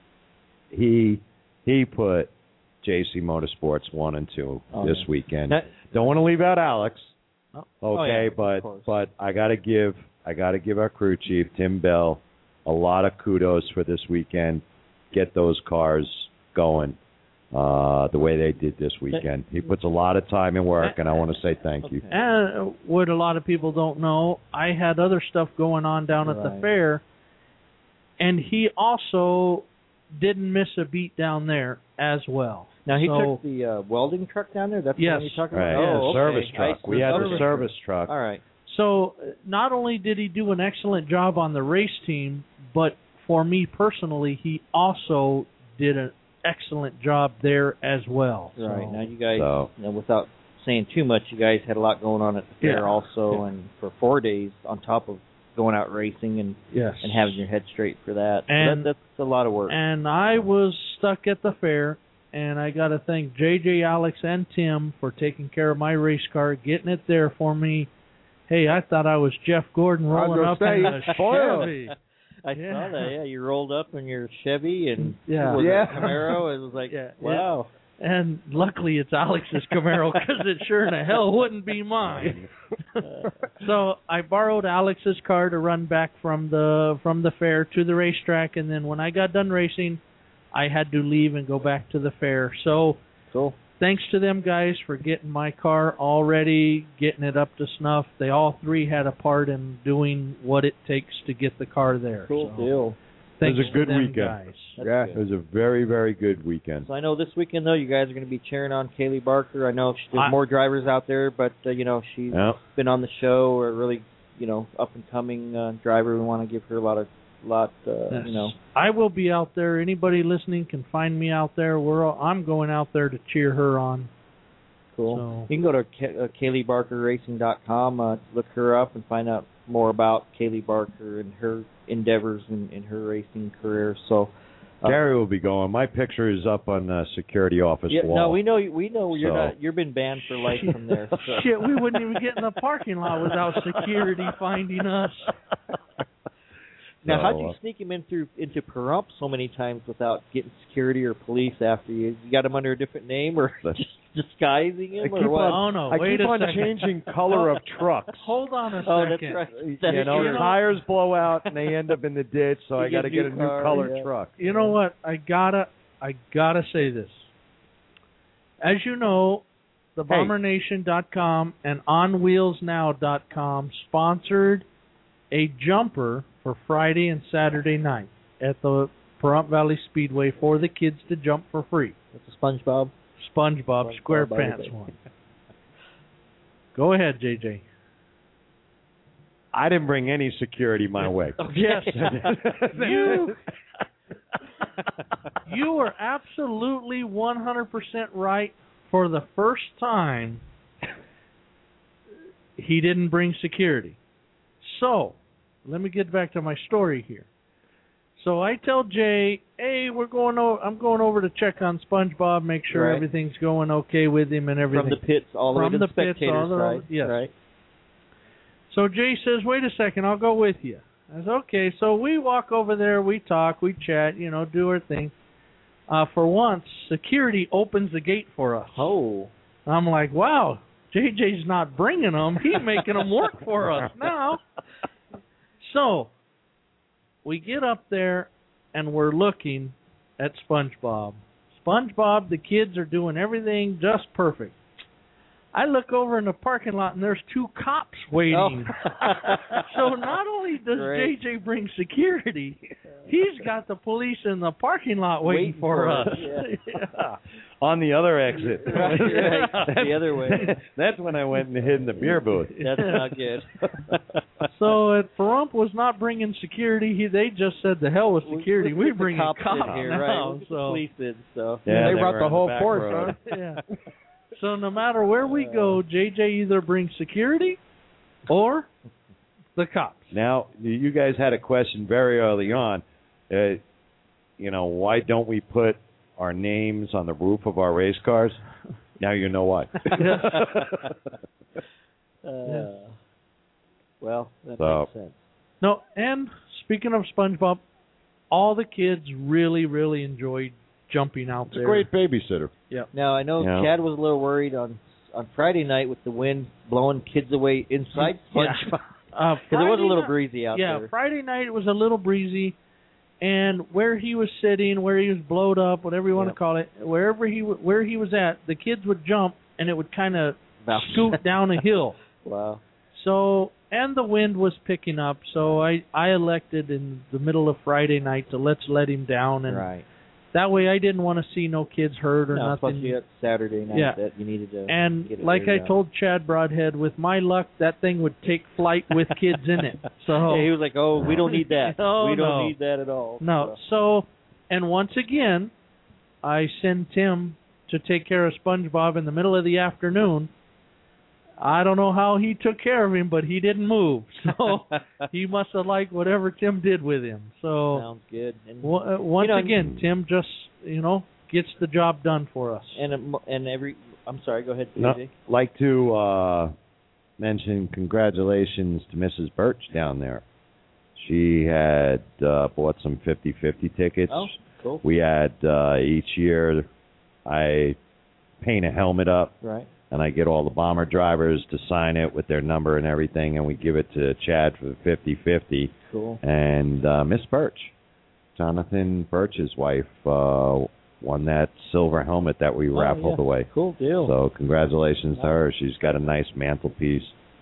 he he put J C Motorsports one and two Oh, this yeah. weekend. Now- Don't want to leave out Alex. Oh. Oh, Okay, yeah, of but course. but I gotta give I gotta give our crew chief Tim Bell a lot of kudos for this weekend. Get those cars going uh, the way they did this weekend. He puts a lot of time and work, and I want to say thank you. And what a lot of people don't know, I had other stuff going on down at the Right. fair, and he also didn't miss a beat down there as well. Now he So- took the uh, welding truck down there. That's Yes. what you're talking Right, about. yeah, Oh, okay. service I truck. see. We had the Service service truck. All right. So uh, not only did he do an excellent job on the race team, but for me personally, he also did an excellent job there as well. Right. So- Now you guys, So- you know, without saying too much, you guys had a lot going on at the fair Yeah. also, Yeah. and for four days on top of going out racing and Yes. and having your head straight for that. So And- that, that's a lot of work. And I was stuck at the fair, and I got to thank J J, Alex, and Tim for taking care of my race car, getting it there for me. Hey, I thought I was Jeff Gordon I was rolling gonna up say, in a spoiled. Chevy. I Yeah. saw that. Yeah, you rolled up in your Chevy and Yeah. was Yeah. it Camaro. It was like, Yeah. wow. And luckily it's Alex's Camaro because it sure in the hell wouldn't be mine. So I borrowed Alex's car to run back from the from the fair to the racetrack, and then when I got done racing, I had to leave and go back to the fair. So Cool. thanks to them guys for getting my car all ready, getting it up to snuff. They all three had a part in doing what it takes to get the car there. Cool So deal. Thanks It was a good to them weekend. guys. That's Yeah. It good. was a very, very good weekend. So I know this weekend though, you guys are going to be cheering on Kaylee Barker. I know she, there's I- more drivers out there, but uh, you know she's Yeah. been on the show, a really you know up and coming uh, driver. We want to give her a lot of lot uh, Yes. you know. I will be out there. Anybody listening can find me out there. We're all, I'm going out there to cheer her on. Cool. So- You can go to Ka- uh, Kaylee Barker Racing dot com, uh, look her up, and find out more about Kaylee Barker and her endeavors in, in her racing career. So, uh, Gary will be going. My picture is up on the security office yeah, wall. no, we know we know you're So- not. You've been banned for life from there. So. Shit, we wouldn't even get in the parking lot without security finding us. Now, So, how'd you uh, sneak him in through into Pahrump so many times without getting security or police after you? You got him under a different name, or That's- just disguising I him keep or what? on, Oh, no, I wait keep a on second. changing color of trucks. Hold on a Oh, second. that's right. That You is know, true. the tires blow out and they end up in the ditch, so You I got to get get a a new new car, colored yeah. truck. You know what? I gotta, I gotta say this. As you know, the bomber nation dot com and on wheels now dot com sponsored a jumper for Friday and Saturday night at the Pahrump Valley Speedway for the kids to jump for free. That's a SpongeBob. SpongeBob, SpongeBob SquarePants everything. one. Go ahead, J J. I didn't bring any security my way. Yes. you you were absolutely one hundred percent right. For the first time, he didn't bring security. So, let me get back to my story here. So I tell Jay, hey, we're going over, I'm going over to check on SpongeBob, make sure Right. everything's going okay with him and everything. From the pits all the From way to the the, pits spectator all the way- side. yes. Right. So Jay says, wait a second, I'll go with you. I said, okay. So we walk over there, we talk, we chat, you know, do our thing. Uh, for once, security opens the gate for us. Oh. I'm like, wow, J J's not bringing them. He's making them work for us now. So we get up there, and we're looking at SpongeBob. SpongeBob, the kids are doing everything just perfect. I look over in the parking lot, and there's two cops waiting. Oh. So not only does Great. J J bring security, he's got the police in the parking lot waiting, Waiting for, for us. us, yeah. Yeah. On the other exit. Right, right. The other way. That's when I went and hid in the beer booth. That's not good. So at Pahrump was not bringing security. He, they just said, the hell with security. We'll We get the bring cops cops in here, now. right? We'll get the So, police in, so. Yeah, they they brought were the on whole back force, road. huh? yeah. So no matter where we go, J J either brings security or the cops. Now, you guys had a question very early on. Uh, you know, why don't we put our names on the roof of our race cars? Now you know why. Uh, well, that So- makes sense. No, and speaking of SpongeBob, all the kids really, really enjoyed jumping out It's a there. great babysitter. Now, I know Yeah. Chad was a little worried on on Friday night with the wind blowing kids away inside Yeah. SpongeBob. Uh, Because it was a Friday little night- breezy out yeah, there. Friday night it was a little breezy, and where he was sitting, where he was blowed up, whatever you want Yep. to call it, wherever he w- where he was at, the kids would jump, and it would kind of Bounce. scoot down a hill. Wow. So, and the wind was picking up, so I I elected in the middle of Friday night to let's let him down, and Right. that way I didn't want to see no kids hurt or No, plus nothing. you had Saturday night Yeah. that you needed to And get it like I figured out. told Chad Broadhead, with my luck, that thing would take flight with kids in it. So Yeah, he was like, "Oh, we don't need that. Oh, we don't no. need that at all." no. So, So, and once again, I send Tim to take care of SpongeBob in the middle of the afternoon. I don't know how he took care of him, but he didn't move. So he must have liked whatever Tim did with him. So sounds good. And w- uh, once you know, again, Tim just you know gets the job done for us. and um, and every. I'm sorry. Go ahead, No, J J. like to uh, mention congratulations to Missus Birch down there. She had uh, bought some fifty-fifty tickets. Oh, cool. We had uh, each year I paint a helmet up, Right. and I get all the bomber drivers to sign it with their number and everything, and we give it to Chad for the fifty-fifty. Cool. And uh, Miss Birch, Jonathan Birch's wife, uh, won that silver helmet that we Oh, raffled yeah. away. Cool deal. So congratulations to her. She's got a nice mantelpiece.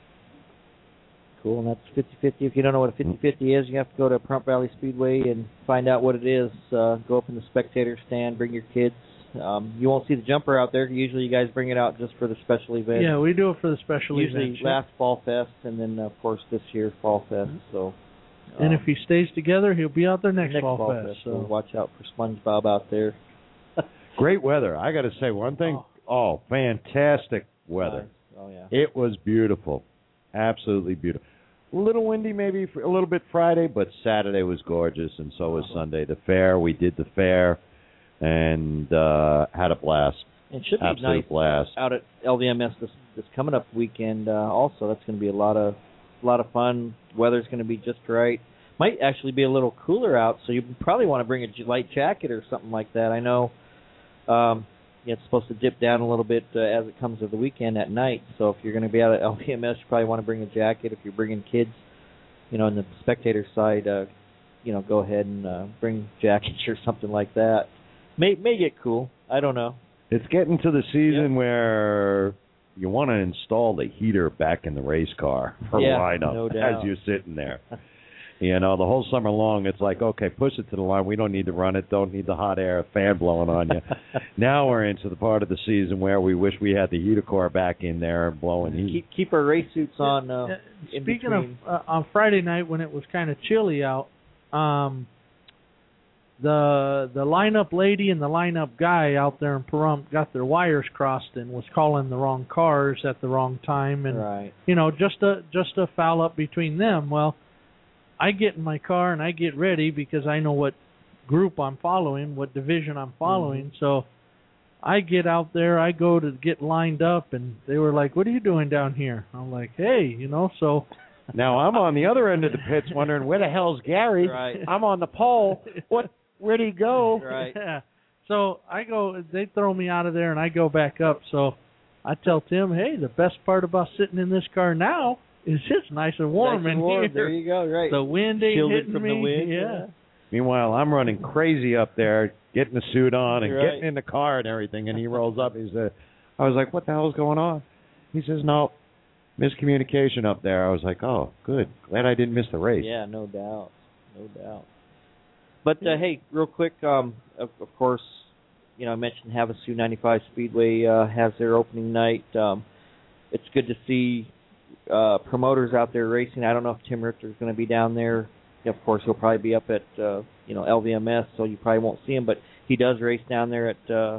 Cool, and that's fifty-fifty. If you don't know what a fifty-fifty is, you have to go to Pahrump Valley Speedway and find out what it is. Uh, go up in the spectator stand, bring your kids. Um, you won't see the jumper out there. Usually you guys bring it out just for the special event. Yeah, we do it for the special Usually events. last Fall Fest, and then, of course, this year Fall Fest. So, And um, if he stays together, he'll be out there next, next Fall, Fall Fest. Fest, So so watch out for SpongeBob out there. Great weather. I got to say one thing. Oh, fantastic weather. Nice. Oh, yeah. It was beautiful. Absolutely beautiful. A little windy maybe for a little bit Friday, but Saturday was gorgeous, and so was Sunday. The fair, we did the fair, and uh, had a blast. It should be Absolute nice blast. out at L V M S this this coming up weekend. Uh, also, that's going to be a lot of a lot of fun. Weather's going to be just right. Might actually be a little cooler out, so you probably want to bring a j- light jacket or something like that. I know um, it's supposed to dip down a little bit uh, as it comes to the weekend at night. So if you're going to be out at L V M S, you probably want to bring a jacket. If you're bringing kids, you know, on the spectator side, uh, you know, go ahead and uh, bring jackets or something like that. May may get cool. I don't know. It's getting to the season Yep. where you want to install the heater back in the race car for Yeah, lineup no doubt. as you're sitting there. You know, the whole summer long, it's like, okay, push it to the line. We don't need to run it. Don't need the hot air fan blowing on you. Now we're into the part of the season where we wish we had the heater car back in there and blowing heat. Keep keep our race suits on. Uh, Uh, in Speaking between. of, uh, on Friday night when it was kind of chilly out, um, the the lineup lady and the lineup guy out there in Pahrump got their wires crossed and was calling the wrong cars at the wrong time, and right. you know, just a just a foul up between them. Well, I get in my car and I get ready because I know what group I'm following, what division I'm following. Mm-hmm. So I get out there, I go to get lined up, and they were like, "What are you doing down here?" I'm like, "Hey, you know." So now I'm on the other end of the pits wondering, where the hell's Gary? Right. I'm on the pole. What? Where'd he go? Right. Yeah. So I go, they throw me out of there, and I go back up. So I tell Tim, "Hey, the best part about sitting in this car now is it's nice and warm Nice and in warm. here. There you go. Right. The wind ain't Shielded hitting from me. the wind. Yeah. Meanwhile, I'm running crazy up there, getting the suit on and Right. getting in the car and everything, and he rolls up. He said, I was like, what the hell is going on? He says, no, miscommunication up there. I was like, oh, good. Glad I didn't miss the race. Yeah, no doubt, no doubt. But uh, hey, real quick, um, of, of course, you know, I mentioned Havasu ninety-five Speedway uh, has their opening night. Um, it's good to see uh, promoters out there racing. I don't know if Tim Richter's going to be down there. Of course, he'll probably be up at uh, you know L V M S, so you probably won't see him. But he does race down there at uh,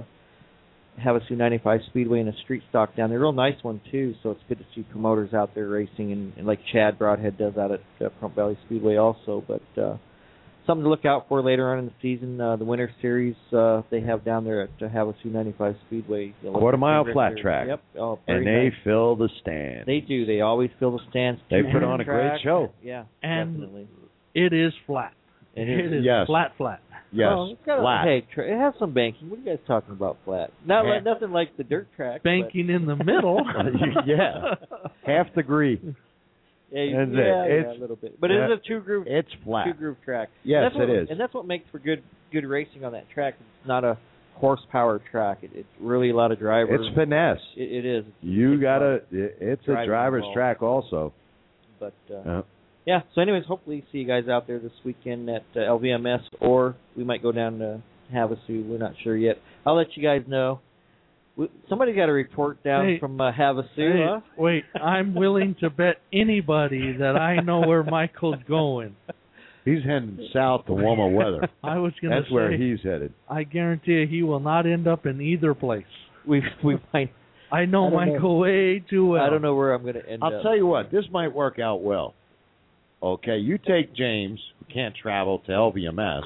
Havasu ninety-five Speedway in a street stock down there. Real nice one too. So it's good to see promoters out there racing, and, and like Chad Broadhead does out at uh, Pahrump Valley Speedway also. But uh, something to look out for later on in the season. Uh, the Winter Series uh, they have down there at uh, Havasu ninety-five Speedway. Quarter mile flat track. Yep. Oh, and very they nice. fill the stands. They do. They always fill the stands. They Two put on a great track. show. Yeah, And definitely. it is flat. It It is. is Yes. flat, flat. Yes, Well, it's got a- flat. Hey, tra- it has some banking. What are you guys talking about, flat? Not Yeah. like, nothing like the dirt track. Banking in the middle. Yeah. Half degree. But, yeah, you- That's it. yeah, yeah, It's- a little bit. But it yeah. is a two groove, It's flat. two groove track. Yes, And that's what, it is. and that's what makes for good good racing on that track. It's not a horsepower track. It, it's really a lot of driver. It's finesse. It, it is. You It's gotta. fun. it- It's a Driving driver's involved. track also. But uh, Uh, yeah. So, anyways, hopefully see you guys out there this weekend at uh, L V M S, or we might go down to Havasu. We're not sure yet. I'll let you guys know. We, somebody got a report down Hey. from uh, Havasu. Hey, Huh? wait, I'm willing to bet anybody that I know where Michael's going. he's heading south to warmer weather. I was going to That's say, where he's headed. I guarantee you he will not end up in either place. We we might. I know I don't Michael know. way too well. I don't know where I'm going to end I'll up. tell you what. This might work out well. Okay, you take James, who can't travel to L V M S.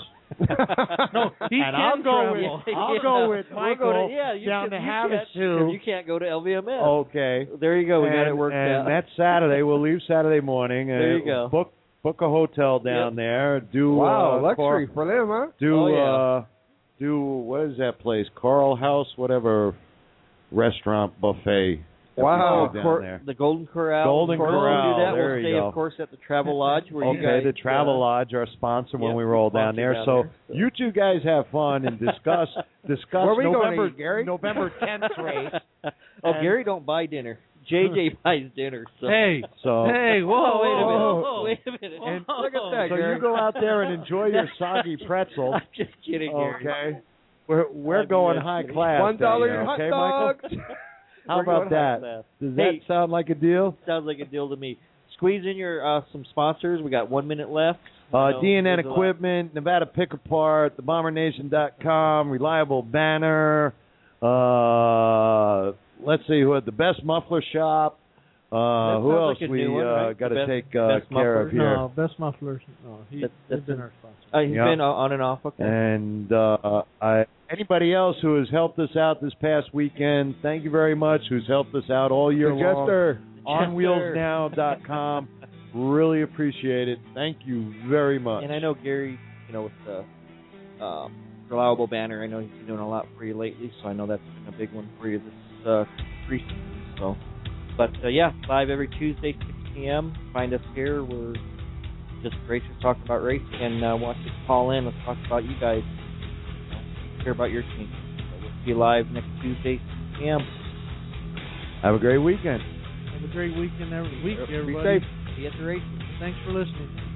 No, he and can I'll go travel. with I'll Yeah. go with We'll Michael go to- yeah, you down can- to you can't- Havasu. You can't go to L V M S. Okay. There you go. We and, got it worked and out. that's Saturday. We'll leave Saturday morning. There uh, you go. Book book a hotel down Yep. there. Do Wow, uh, luxury Cor- for them, huh? do Oh, yeah. uh, do what is that place? Coral House, whatever restaurant buffet. that we Wow, do down Cor- there. the Golden Corral. Golden of course, Corral, We'll do that. there we'll you stay, go. of course, at the Travel Lodge where you Okay, guys, the Travel uh, Lodge, our sponsor when yeah, we roll down sponsor there. down so there, so. you two guys have fun and discuss discuss Where we going to November eat, Gary? November tenth race. Oh, And- Gary don't buy dinner. J J buys dinner. So. Hey, So hey, whoa, Oh, wait a minute. whoa, whoa. Wait a minute. And- Look at that, so Gary. you go out there and enjoy your soggy pretzels. I'm just kidding, Gary. Okay. We're we're I'm going just high kidding. class. One dollar there, in hot okay, dogs. Michael? How We're about going high that? class. Does Hey. that sound like a deal? Sounds like a deal to me. Squeeze in your uh, some sponsors. We got one minute left. Uh, So, D N N there's a lot. Equipment, Nevada Pick Apart, the Bomber Nation dot com, Reliable Banner. Uh, let's see who had the Best Muffler Shop. Uh, That who sounds else like a we new one, uh, right? got The to Best- take uh, Best care of Muffler? here? No, Best Mufflers. No, he, That- he's that's been a- our sponsor. Uh, he's Yeah. been on and off. Okay. And uh, I, anybody else who has helped us out this past weekend, thank you very much. Who's helped us out all year The long? Jester. on wheels now dot com. Really appreciate it. Thank you very much. And I know Gary, you know, with the um, Reliable Banner. I know he's been doing a lot for you lately, so I know that's been a big one for you this uh, recently. So, but uh, yeah, live every Tuesday, six p.m. Find us here. We're just gracious talking about racing, and uh, want you to call in. Let's talk about you guys. You know, care about your team. So we'll see you live next Tuesday, six p.m. Have a great weekend. Have a great weekend every week, Be everybody. safe. See you at the races. Thanks for listening.